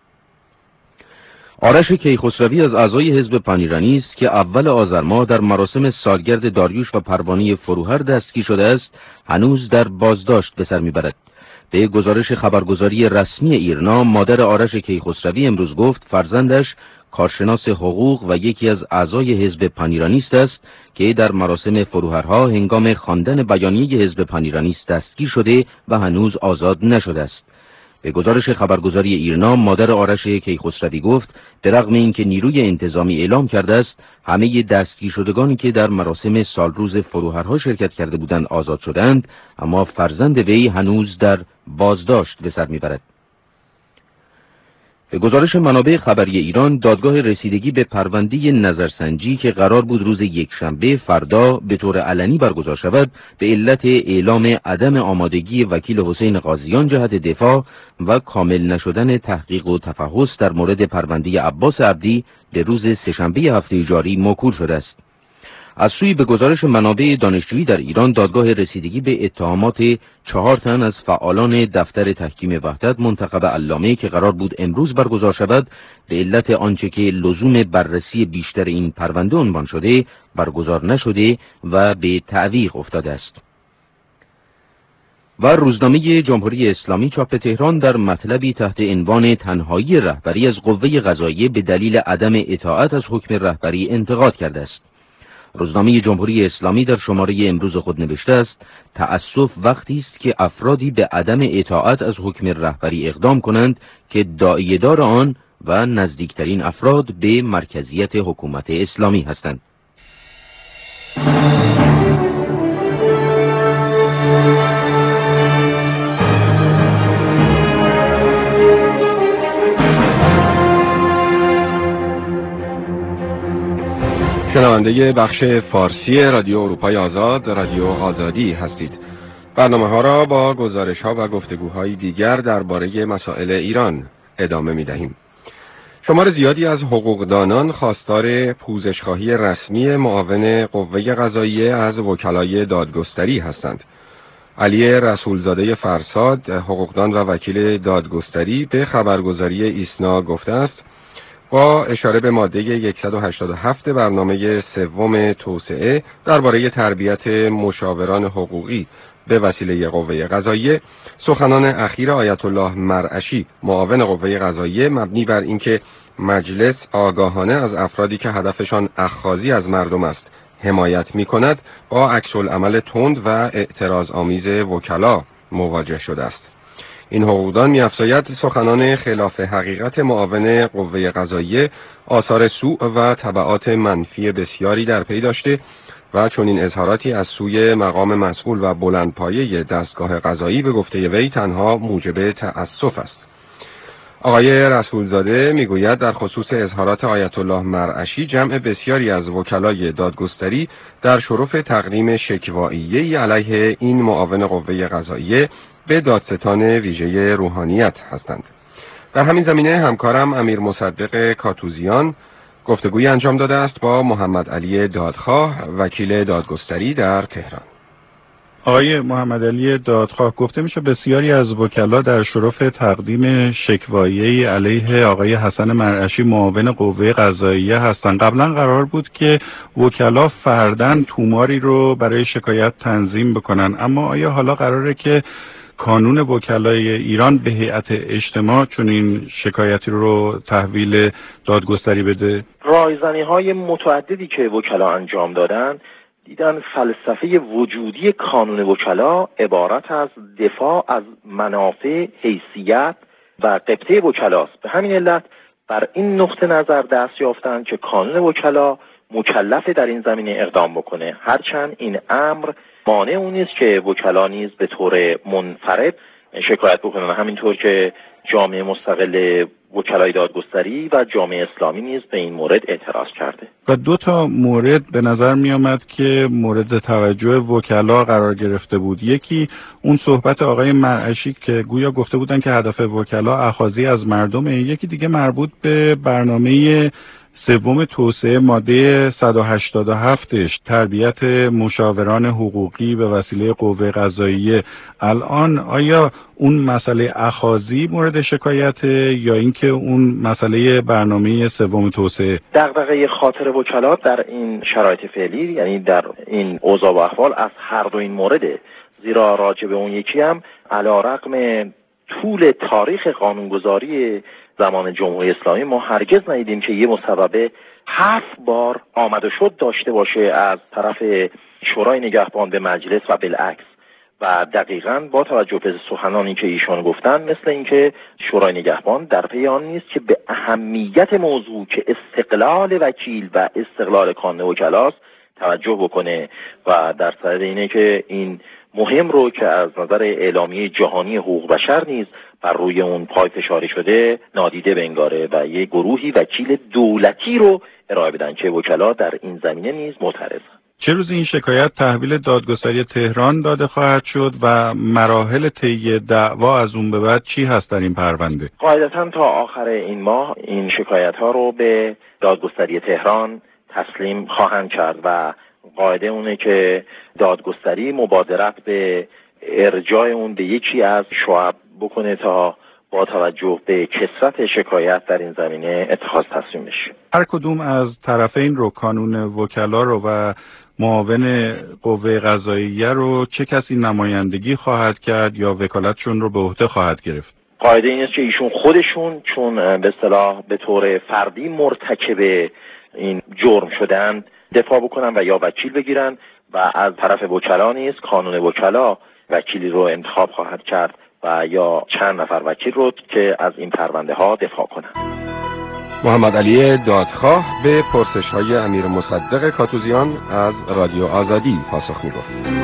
آرش کیخسروی از اعضای حزب پانیرانی است که اول آذر ماه در مراسم سالگرد داریوش و پروانه فروهر دستگیر شده است، هنوز در بازداشت به سر میبرد. به گزارش خبرگزاری رسمی ایرنا، مادر آرش کیخسروی امروز گفت فرزندش کارشناس حقوق و یکی از اعضای حزب پانیرانیست است که در مراسم فروهرها هنگام خواندن بیانیه حزب پانیرانیست دستگیر شده و هنوز آزاد نشده است. به گزارش خبرگزاری ایرنا، مادر آرش کیخسروی گفت به رغم اینکه نیروی انتظامی اعلام کرده است همه دستگیر شدگانی که در مراسم سالروز فروهرها شرکت کرده بودند آزاد شدند، اما فرزند وی هنوز در بازداشت به سر میبرد. به گزارش منابع خبری ایران، دادگاه رسیدگی به پرونده نظرسنجی که قرار بود روز یکشنبه فردا به طور علنی برگزار شود، به علت اعلام عدم آمادگی وکیل حسین قاضیان جهت دفاع و کامل نشدن تحقیق و تفحص در مورد پرونده عباس عبدی به روز سه‌شنبه هفته جاری موکول شده است. از سوی به گزارش منابع دانشجویی در ایران، دادگاه رسیدگی به اتهامات 4 تن از فعالان دفتر تحکیم وحدت منتخب علامه که قرار بود امروز برگزار شود، به علت آنچه که لزوم بررسی بیشتر این پرونده عنوان شده برگزار نشده و به تعویق افتاده است. و روزنامه جمهوری اسلامی چاپ تهران در مطلبی تحت عنوان تنهایی رهبری از قوه قضاییه به دلیل عدم اطاعت از حکم رهبری انتقاد کرده است. روزنامه جمهوری اسلامی در شماره امروز خود نوشته است: تأسف وقتی است که افرادی به عدم اطاعت از حکم رهبری اقدام کنند که داعیه‌دار آن و نزدیکترین افراد به مرکزیت حکومت اسلامی هستند. شنونده بخش فارسی رادیو اروپای آزاد، رادیو آزادی هستید. برنامه ها را با گزارش ها و گفتگوهای دیگر درباره مسائل ایران ادامه می دهیم. شمار زیادی از حقوقدانان خواستار پوزشخواهی رسمی معاون قوه قضاییه از وکلای دادگستری هستند. علی رسولزاده فرساد، حقوقدان و وکیل دادگستری، به خبرگزاری ایسنا گفته است: با اشاره به ماده 187 برنامه سوم توسعه درباره تربیت مشاوران حقوقی به وسیله قوه قضاییه، سخنان اخیر آیت الله مرعشی معاون قوه قضاییه مبنی بر اینکه مجلس آگاهانه از افرادی که هدفشان اخاذی از مردم است حمایت می‌کند، با عکس‌العمل تند و اعتراض آمیز وکلا مواجه شده است. این حقوقدان می‌افزاید سخنان خلاف حقیقت معاون قوه قضاییه آثار سوء و تبعات منفی بسیاری در پی داشته و چنین اظهاراتی از سوی مقام مسئول و بلندپایه دستگاه قضایی به گفته وی تنها موجب تأسف است. آقای رسولزاده میگوید در خصوص اظهارات آیت الله مرعشی، جمع بسیاری از وکلای دادگستری در شرف تقدیم شکوایی‌ای علیه این معاون قوه قضاییه به دادستان ویژه روحانیت هستند. در همین زمینه همکارم امیر مصدق کاتوزیان گفتگویی انجام داده است با محمد علی دادخواه، وکیل دادگستری در تهران. آقای محمد علی دادخواه، گفته میشه بسیاری از وکلا در شرف تقدیم شکوایی‌ای علیه آقای حسن مرعشی معاون قوه قضاییه هستند. قبلا قرار بود که وکلا فرداً توماری رو برای شکایت تنظیم بکنن، اما آیا حالا قراره که کانون وکلای ایران به هیئت اجتماع چون این شکایتی رو تحویل دادگستری بده؟ رایزنی‌های متعددی که وکلا انجام دادن دیدن فلسفه وجودی کانون وکلا عبارت از دفاع از منافع، حیثیت و قبطه وکلاست. به همین علت بر این نقطه نظر دست یافتند که کانون وکلا مکلف در این زمینه اقدام بکنه، هرچند این امر مانع اون نیست که وکلا نیز به طور منفرد شکایت بکنن، همینطور که جامعه مستقل وکلای دادگستری و جامعه اسلامی نیز به این مورد اعتراض کرده. و 2 مورد به نظر می آمد که مورد توجه وکلا قرار گرفته بود. یکی اون صحبت آقای مرعشی که گویا گفته بودن که هدف وکلا اخاذی از مردمه. یکی دیگه مربوط به برنامه سوم توسعه ماده 187ش، تربیت مشاوران حقوقی به وسیله قوه قضاییه. الان آیا اون مسئله اخاذی مورد شکایت یا اینکه اون مسئله برنامه سوم توسعه؟ دغدغه خاطر وکلا در این شرایط فعلی، یعنی در این اوضاع و احوال، از هر دو این مورده، زیرا راجع به اون یکی هم علیرغم طول تاریخ قانونگذاری زمان جمهوری اسلامی ما هرگز ندیدیم که یه مصوبه 7 بار آمد و شد داشته باشه از طرف شورای نگهبان به مجلس و بالعکس. و دقیقاً با توجه به سخنانی که ایشان گفتن، مثل اینکه شورای نگهبان در پی آن نیست که به اهمیت موضوع که استقلال وکیل و استقلال کانون وکلاست توجه بکنه و در صدد اینه که این مهم رو که از نظر اعلامیه جهانی حقوق بشر نیز بر روی اون پای فشاری شده نادیده بنگاره و یک گروهی وکیل دولتی رو ارائه بدن که وکلا در این زمینه نیز معترضن. چه روز این شکایت تحویل دادگستری تهران داده خواهد شد و مراحل طی دعوا از اون به بعد چی هست در این پرونده؟ قاعدتاً تا آخر این ماه این شکایت ها رو به دادگستری تهران تسلیم خواهند کرد و قاعده اونه که دادگستری مبادرت به ارجاع اون به یکی از شعب بکنه تا با توجه به کثرت شکایت در این زمینه اتخاذ تصمیم بشه. هر کدوم از طرفین رو، کانون وکلا رو و معاون قوه قضاییه رو چه کسی نمایندگی خواهد کرد یا وکالتشون رو به عهده خواهد گرفت؟ قاعده این است که ایشون خودشون چون به اصطلاح به طور فردی مرتکب این جرم شدند دفاع بکنن و یا وکیل بگیرن و از طرف وکلا نیز کانون وکلا وکیلی رو انتخاب خواهد کرد و یا چند نفر وکیل رو که از این پرونده ها دفاع کنن. محمد علی دادخواه به پرسش‌های امیر مصدق کاتوزیان از رادیو آزادی پاسخ می‌گفت.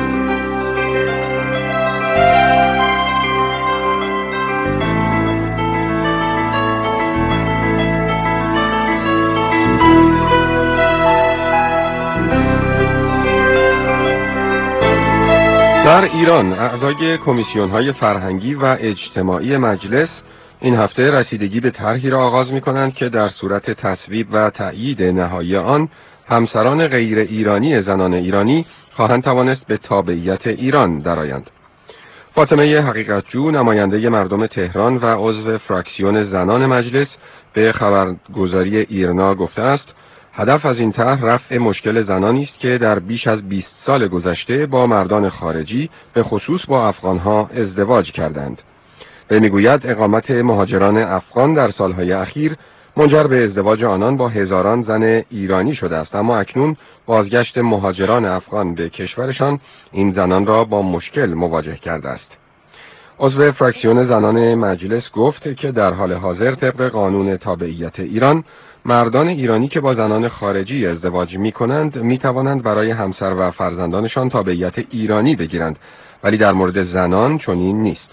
در ایران اعضای کمیسیون‌های فرهنگی و اجتماعی مجلس این هفته رسیدگی به طرحی را آغاز می‌کنند که در صورت تصویب و تأیید نهایی آن همسران غیر ایرانی زنان ایرانی خواهند توانست به تابعیت ایران درآیند. فاطمه حقیقتجو نماینده مردم تهران و عضو فراکسیون زنان مجلس به خبرگزاری ایرنا گفته است هدف از این طرح رفع مشکل زنانی است که در بیش از 20 سال گذشته با مردان خارجی به خصوص با افغانها ازدواج کردند. به میگوید اقامت مهاجران افغان در سالهای اخیر منجر به ازدواج آنان با هزاران زن ایرانی شده است، اما اکنون بازگشت مهاجران افغان به کشورشان این زنان را با مشکل مواجه کرده است. عضو فراکسیون زنان مجلس گفت که در حال حاضر طبق قانون تابعیت ایران مردان ایرانی که با زنان خارجی ازدواج می کنند می توانند برای همسر و فرزندانشان تابعیت ایرانی بگیرند، ولی در مورد زنان چنین نیست.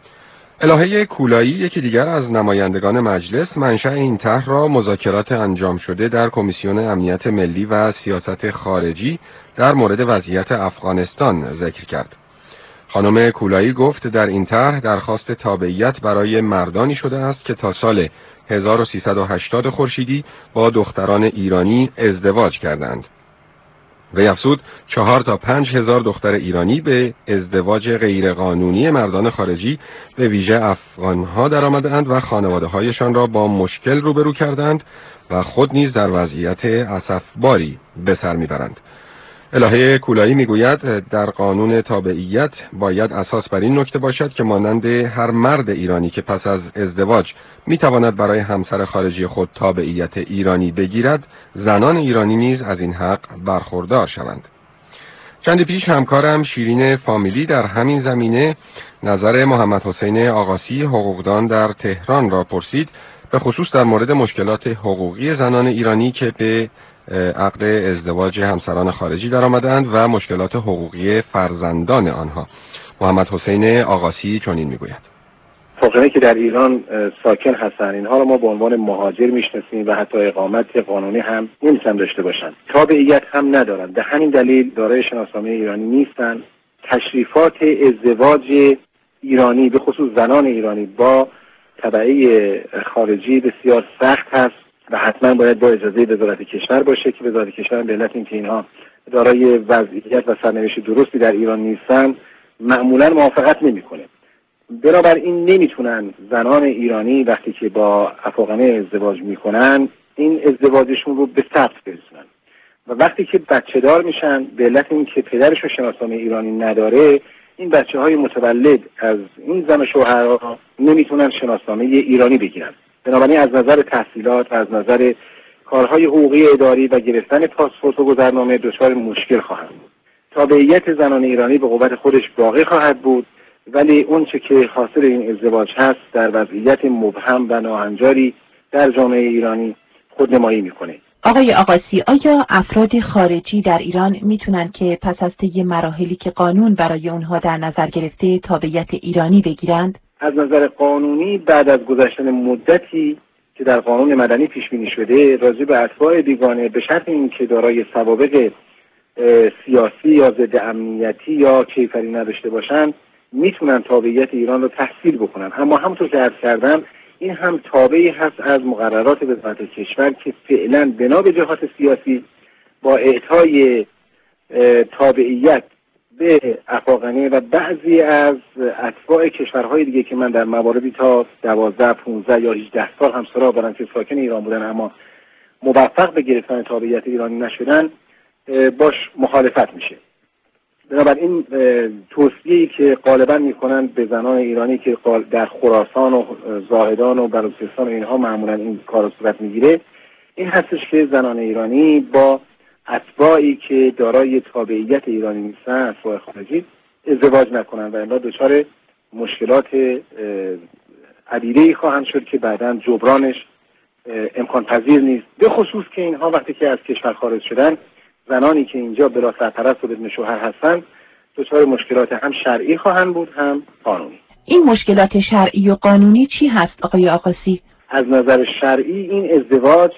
الهه کولایی یکی دیگر از نمایندگان مجلس منشأ این طرح را مذاکرات انجام شده در کمیسیون امنیت ملی و سیاست خارجی در مورد وضعیت افغانستان ذکر کرد. خانم کولایی گفت در این طرح درخواست تابعیت برای مردانی شده است که تا سال 1380 خورشیدی با دختران ایرانی ازدواج کردند. وی افزود 4 تا 5 هزار دختر ایرانی به ازدواج غیرقانونی مردان خارجی به ویژه افغانها درآمدند و خانواده‌هایشان را با مشکل روبرو کردند و خود نیز در وضعیت اسفباری به سر میبرند. الهه کولایی میگوید در قانون تابعیت باید اساس بر این نکته باشد که مانند هر مرد ایرانی که پس از ازدواج میتواند برای همسر خارجی خود تابعیت ایرانی بگیرد، زنان ایرانی نیز از این حق برخوردار شوند. چندی پیش همکارم شیرین فامیلی در همین زمینه نظر محمد حسین آقاسی حقوقدان در تهران را پرسید، به خصوص در مورد مشکلات حقوقی زنان ایرانی که به عقد ازدواج همسران خارجی در آمدند و مشکلات حقوقی فرزندان آنها. محمد حسین آقاسی چنین میگوید: فقرایی که در ایران ساکن هستند اینها رو ما به عنوان مهاجر میشناسیم و حتی اقامت قانونی هم نمیتونن داشته باشند، تابعیت هم ندارند، به همین دلیل دارای شناسنامه ایرانی نیستند. تشریفات ازدواج ایرانی به خصوص زنان ایرانی با تبعه خارجی بسیار سخت هست و حتما باید با اجازه وزارت کشور باشه که وزارت کشور به علت اینکه اینها دارای وضعیت و سرنوشت درستی در ایران نیستن معمولا موافقت نمیکنه. بنابراین نمیتونن زنان ایرانی وقتی که با افاقنه ازدواج میکنن این ازدواجشون رو به ثبت برسونن و وقتی که بچه دار میشن به علت اینکه پدرشون شناسنامه ایرانی نداره این بچه های متولد از این زن و شوهرها نمیتونن شناسنامه ایرانی بگیرن. بنابراین از نظر تحصیلات و از نظر کارهای حقوقی اداری و گرفتن پاسپورت و گذرنامه دچار مشکل خواهند بود. تابعیت زنان ایرانی به قوت خودش باقی خواهد بود، ولی اون چه که حاصل این ازدواج هست در وضعیت مبهم و ناهنجاری در جامعه ایرانی خودنمایی میکنه. آقای آقاسی، آیا افراد خارجی در ایران میتونن که پس از طی مراحلی که قانون برای اونها در نظر گرفته تابعیت ایرانی بگیرند؟ از نظر قانونی بعد از گذشتن مدتی که در قانون مدنی پیش بینی شده راجع به اتباع بیگانه به شرط اینکه دارای سوابق سیاسی یا ضد امنیتی یا کیفری نداشته باشن میتونن تابعیت ایران رو تحصیل بکنن. اما همونطور که عرض کردم این هم تابعی هست از مقررات وزارت کشور که فعلا بنا به جهات سیاسی با اعطای تابعیت به افاقنه و بعضی از اتباع کشورهای دیگه که من در مواردی تا 12, 15 یا 18 سال هم سراغ دارم که ساکن ایران بودن اما موفق به گرفتن تابعیت ایرانی نشدن باش مخالفت میشه. بنابراین توصیه‌ای که غالبا میکنن به زنان ایرانی که در خراسان و زاهدان و بلوچستان و اینها معمولا این کار صورت میگیره این هستش که زنان ایرانی با اتباعی که دارای تابعیت ایرانی نیستن، اتباع خارجی، ازدواج نکنن و الا دچار مشکلات عدیده‌ای خواهند شد که بعداً جبرانش امکان پذیر نیست. به خصوص که اینها وقتی که از کشور خارج شدن زنانی که اینجا بلا سرپرست و بدون شوهر هستن دچار مشکلات هم شرعی خواهند بود هم قانونی. این مشکلات شرعی و قانونی چی هست آقای آقاسی؟ از نظر شرعی این ازدواج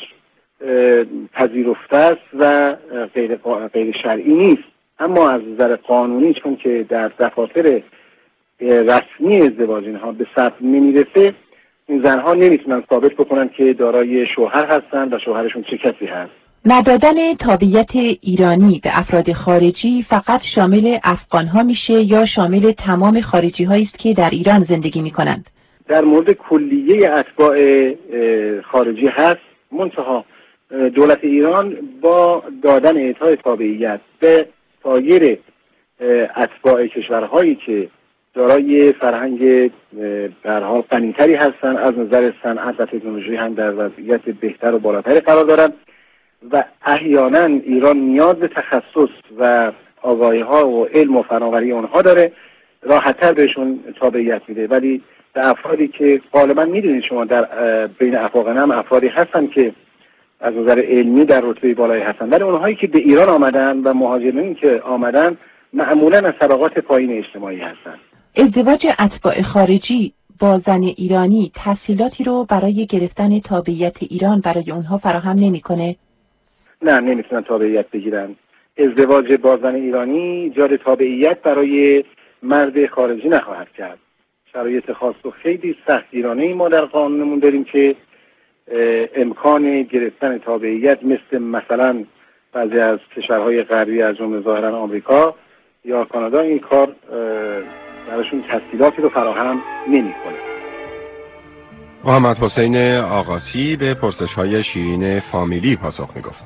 پذیرفته است و غیر شرعی نیست، اما از نظر قانونی چون که در دفاتر رسمی ازدواج اینها به ثبت نمیرسه این زنها نمیتونن ثابت بکنن که دارای شوهر هستن و شوهرشون چه کسی هست. ندادن تابعیت ایرانی به افراد خارجی فقط شامل افغانها میشه یا شامل تمام خارجی هایی است که در ایران زندگی میکنند؟ در مورد کلیه اتباع خارجی هست، منتها دولت ایران با دادن اعطای تابعیت به سایر اتباع کشورهایی که دارای فرهنگ به هر حال غنی‌تری هستند از نظر صنعت و تکنولوژی هم در وضعیت بهتر و بالاتری قرار دارند و احیانا ایران نیاز به تخصص و آگاهی‌ها و علم و فناوری اونها داره راحت‌تر بهشون تابعیت میده. ولی در افرادی که غالبا میدونید شما در بین افاقنه هم افرادی هستن که از نظر علمی در رتبه بالایی هستن، ولی اونهایی که به ایران آمدن و مهاجرین که آمدن معمولا از طبقات پایین اجتماعی هستن. ازدواج اتباع خارجی با زن ایرانی تسهیلاتی رو برای گرفتن تابعیت ایران برای اونها فراهم نمی‌کنه؟ نه، نمیتونن تابعیت بگیرن. ازدواج با زن ایرانی ایجاد تابعیت برای مرد خارجی نخواهد کرد. شرایط خاص و خیلی سختگیرانه‌ای ما در قانونمون داریم که امکان گرفتن تابعیت مثلا بعضی از کشورهای غربی از جمله ظاهرا آمریکا یا کانادا این کار براشون تسهیلاتی رو فراهم نمی‌کنه. محمد حسین آقاسی به پرسش‌های شیرین فامیلی پاسخ می‌گفت.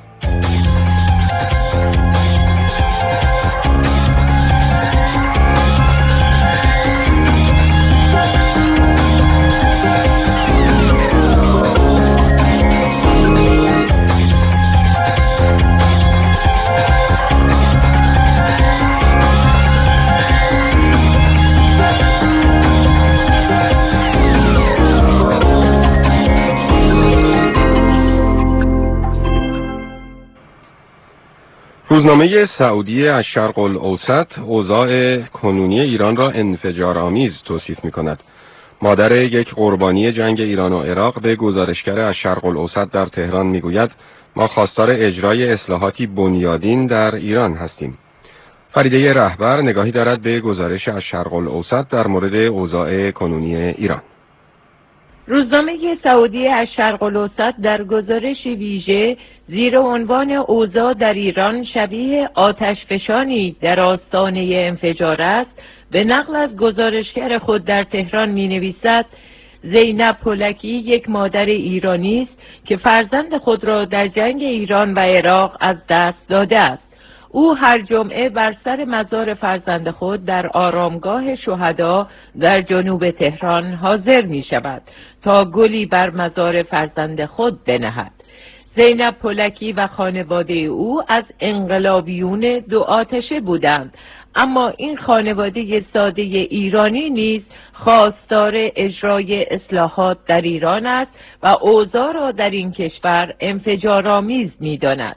روزنامه سعودی الشرق الاوسط اوضاع کنونی ایران را انفجارآمیز توصیف می‌کند. مادر یک قربانی جنگ ایران و عراق به گزارشگر الشرق الاوسط در تهران می‌گوید ما خواستار اجرای اصلاحاتی بنیادین در ایران هستیم. فریده رهبر نگاهی دارد به گزارش الشرق الاوسط در مورد اوضاع کنونی ایران. روزنامه سعودی الشرق الاوسط در گزارش ویژه زیر عنوان اوضاع در ایران شبیه آتشفشانی در آستانه انفجار است به نقل از گزارشگر خود در تهران می نویسد زینب پولکی یک مادر ایرانی است که فرزند خود را در جنگ ایران و عراق از دست داده است. او هر جمعه بر سر مزار فرزند خود در آرامگاه شهدا در جنوب تهران حاضر می شود تا گلی بر مزار فرزند خود بنهد. زینب پولکی و خانواده او از انقلابیون دو آتشه بودند، اما این خانواده ساده ایرانی نیز خواستار اجرای اصلاحات در ایران است و اوضاع را در این کشور انفجارآمیز می‌داند.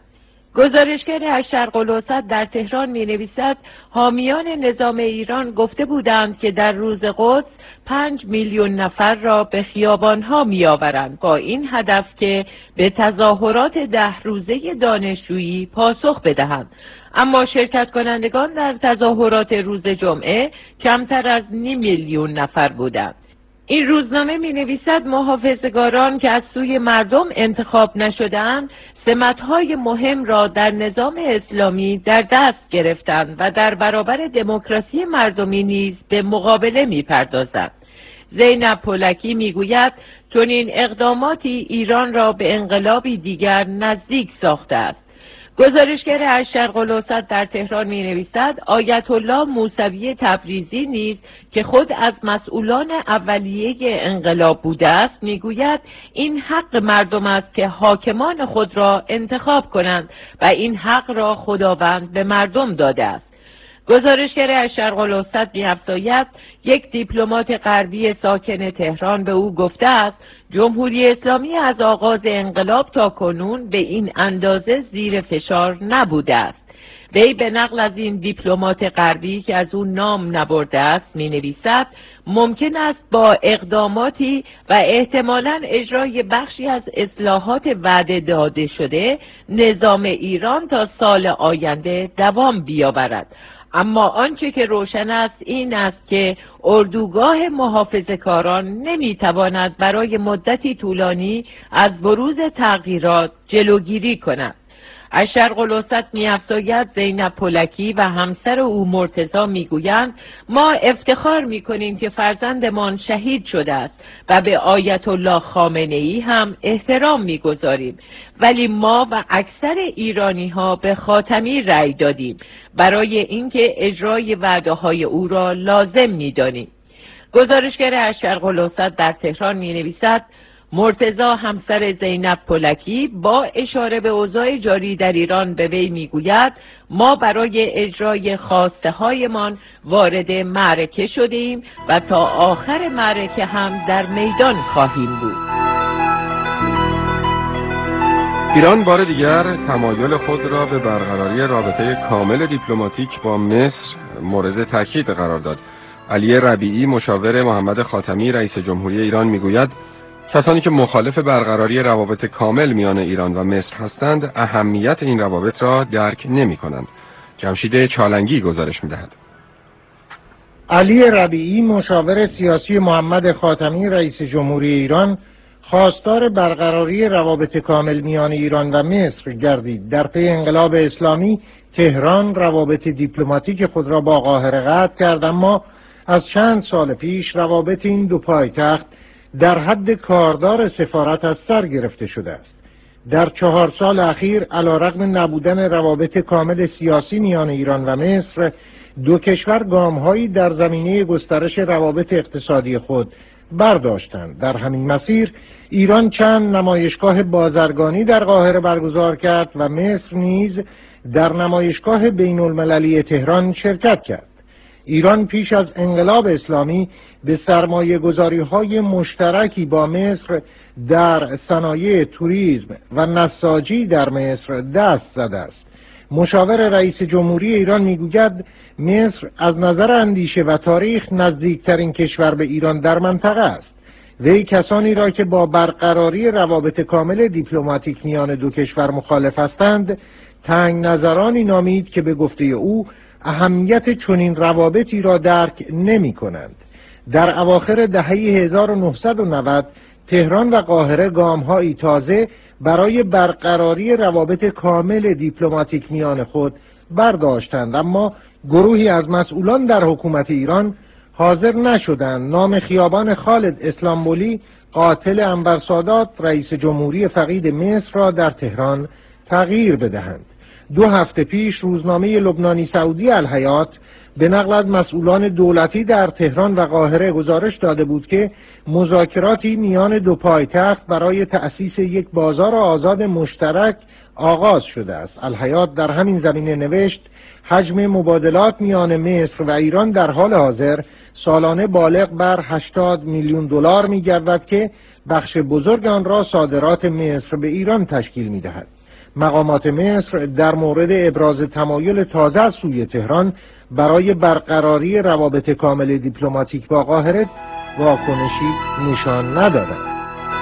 گزارشگر از شرق الاوسط در تهران می نویسد حامیان نظام ایران گفته بودند که در روز قدس 5 میلیون نفر را به خیابانها می آورند با این هدف که به تظاهرات 10 روزه دانشجویی پاسخ بدهند. اما شرکت کنندگان در تظاهرات روز جمعه کمتر از 5 میلیون نفر بودند. این روزنامه می نویسد محافظه‌کاران که از سوی مردم انتخاب نشدند سمت‌های مهم را در نظام اسلامی در دست گرفتند و در برابر دموکراسی مردمی نیز به مقابله می‌پردازند. زینب پولکی می‌گوید چنین اقداماتی ایران را به انقلابی دیگر نزدیک ساخته است. گزارشگر از شرق الاوسط در تهران می نویسد آیت الله موسوی تبریزی نیز که خود از مسئولان اولیه انقلاب بوده است میگوید این حق مردم است که حاکمان خود را انتخاب کنند و این حق را خداوند به مردم داده است. گزارشگر از شرق الاوسط می‌افزاید یک دیپلمات غربی ساکن تهران به او گفته است جمهوری اسلامی از آغاز انقلاب تا کنون به این اندازه زیر فشار نبوده است. وی به نقل از این دیپلمات غربی که از او نام نبرده است می‌نویسد ممکن است با اقداماتی و احتمالاً اجرای بخشی از اصلاحات وعده داده شده نظام ایران تا سال آینده دوام بیاورد. اما آنچه که روشن است این است که اردوگاه محافظه‌کاران نمیتواند برای مدتی طولانی از بروز تغییرات جلوگیری کند. از شرق الاوسط می‌افزاید زینب پولکی و همسر او مرتضی میگویند ما افتخار میکنیم که فرزندمان شهید شده است و به آیت الله خامنه‌ای هم احترام میگذاریم، ولی ما و اکثر ایرانی‌ها به خاتمی رأی دادیم برای اینکه اجرای وعده‌های او را لازم می‌دانیم. گزارشگر از شرق الاوسط در تهران می‌نویسد مرتضی همسر زینب پولکی با اشاره به اوضاع جاری در ایران به وی میگوید ما برای اجرای خواسته هایمان وارد معرکه شدیم و تا آخر معرکه هم در میدان خواهیم بود. ایران بار دیگر تمایل خود را به برقراری رابطه کامل دیپلماتیک با مصر مورد تاکید قرار داد. علی ربیعی مشاور محمد خاتمی رئیس جمهوری ایران میگوید کسانی که مخالف برقراری روابط کامل میان ایران و مصر هستند اهمیت این روابط را درک نمی کنند. جمشید چالنگی گزارش می دهد. علی ربیعی مشاور سیاسی محمد خاتمی رئیس جمهوری ایران خواستار برقراری روابط کامل میان ایران و مصر گردید. در پی انقلاب اسلامی تهران روابط دیپلماتیک خود را با قاهره قطع کرد، اما از چند سال پیش روابط این دو پایتخت در حد کاردار سفارت از سر گرفته شده است. در 4 سال اخیر علیرغم نبودن روابط کامل سیاسی میان ایران و مصر، دو کشور گام‌هایی در زمینه گسترش روابط اقتصادی خود برداشتند. در همین مسیر ایران چند نمایشگاه بازرگانی در قاهره برگزار کرد و مصر نیز در نمایشگاه بین المللی تهران شرکت کرد. ایران پیش از انقلاب اسلامی به سرمایه گذاری‌های مشترکی با مصر در صنایع توریسم و نساجی در مصر دست زده است. مشاور رئیس جمهوری ایران میگوید مصر از نظر اندیشه و تاریخ نزدیکترین کشور به ایران در منطقه است. وی کسانی را که با برقراری روابط کامل دیپلماتیک میان دو کشور مخالف هستند تنگ نظرانی نامید که به گفته او اهمیت چنین روابطی را درک نمی کنند. در اواخر دهه 1990 تهران و قاهره گام‌هایی تازه برای برقراری روابط کامل دیپلماتیک میان خود برداشتند، اما گروهی از مسئولان در حکومت ایران حاضر نشدند نام خیابان خالد اسلامبولی قاتل انور سادات رئیس جمهوری فقید مصر را در تهران تغییر بدهند. 2 هفته پیش روزنامه لبنانی سعودی الحیات به نقل از مسئولان دولتی در تهران و قاهره گزارش داده بود که مذاکراتی میان دو پایتخت برای تأسیس یک بازار آزاد مشترک آغاز شده است. الحیات در همین زمینه نوشت حجم مبادلات میان مصر و ایران در حال حاضر سالانه بالغ بر 80 میلیون دلار می‌گردد که بخش بزرگ آن را صادرات مصر به ایران تشکیل می‌دهد. مقامات مصر در مورد ابراز تمایل تازه از سوی تهران برای برقراری روابط کامل دیپلماتیک با قاهره واکنشی نشان ندادند.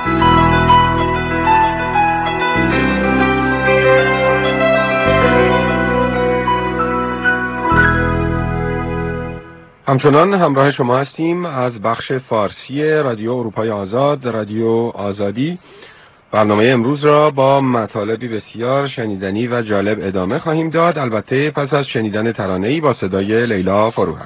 همچنان همراه شما هستیم از بخش فارسی رادیو اروپای آزاد، رادیو آزادی. برنامه امروز را با مطالبی بسیار شنیدنی و جالب ادامه خواهیم داد، البته پس از شنیدن ترانه‌ای با صدای لیلا فروهر.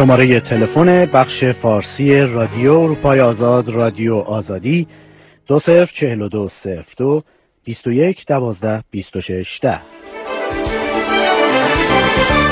شماره تلفن بخش فارسی رادیو اروپای آزاد، رادیو آزادی 204202 21 12 26 10.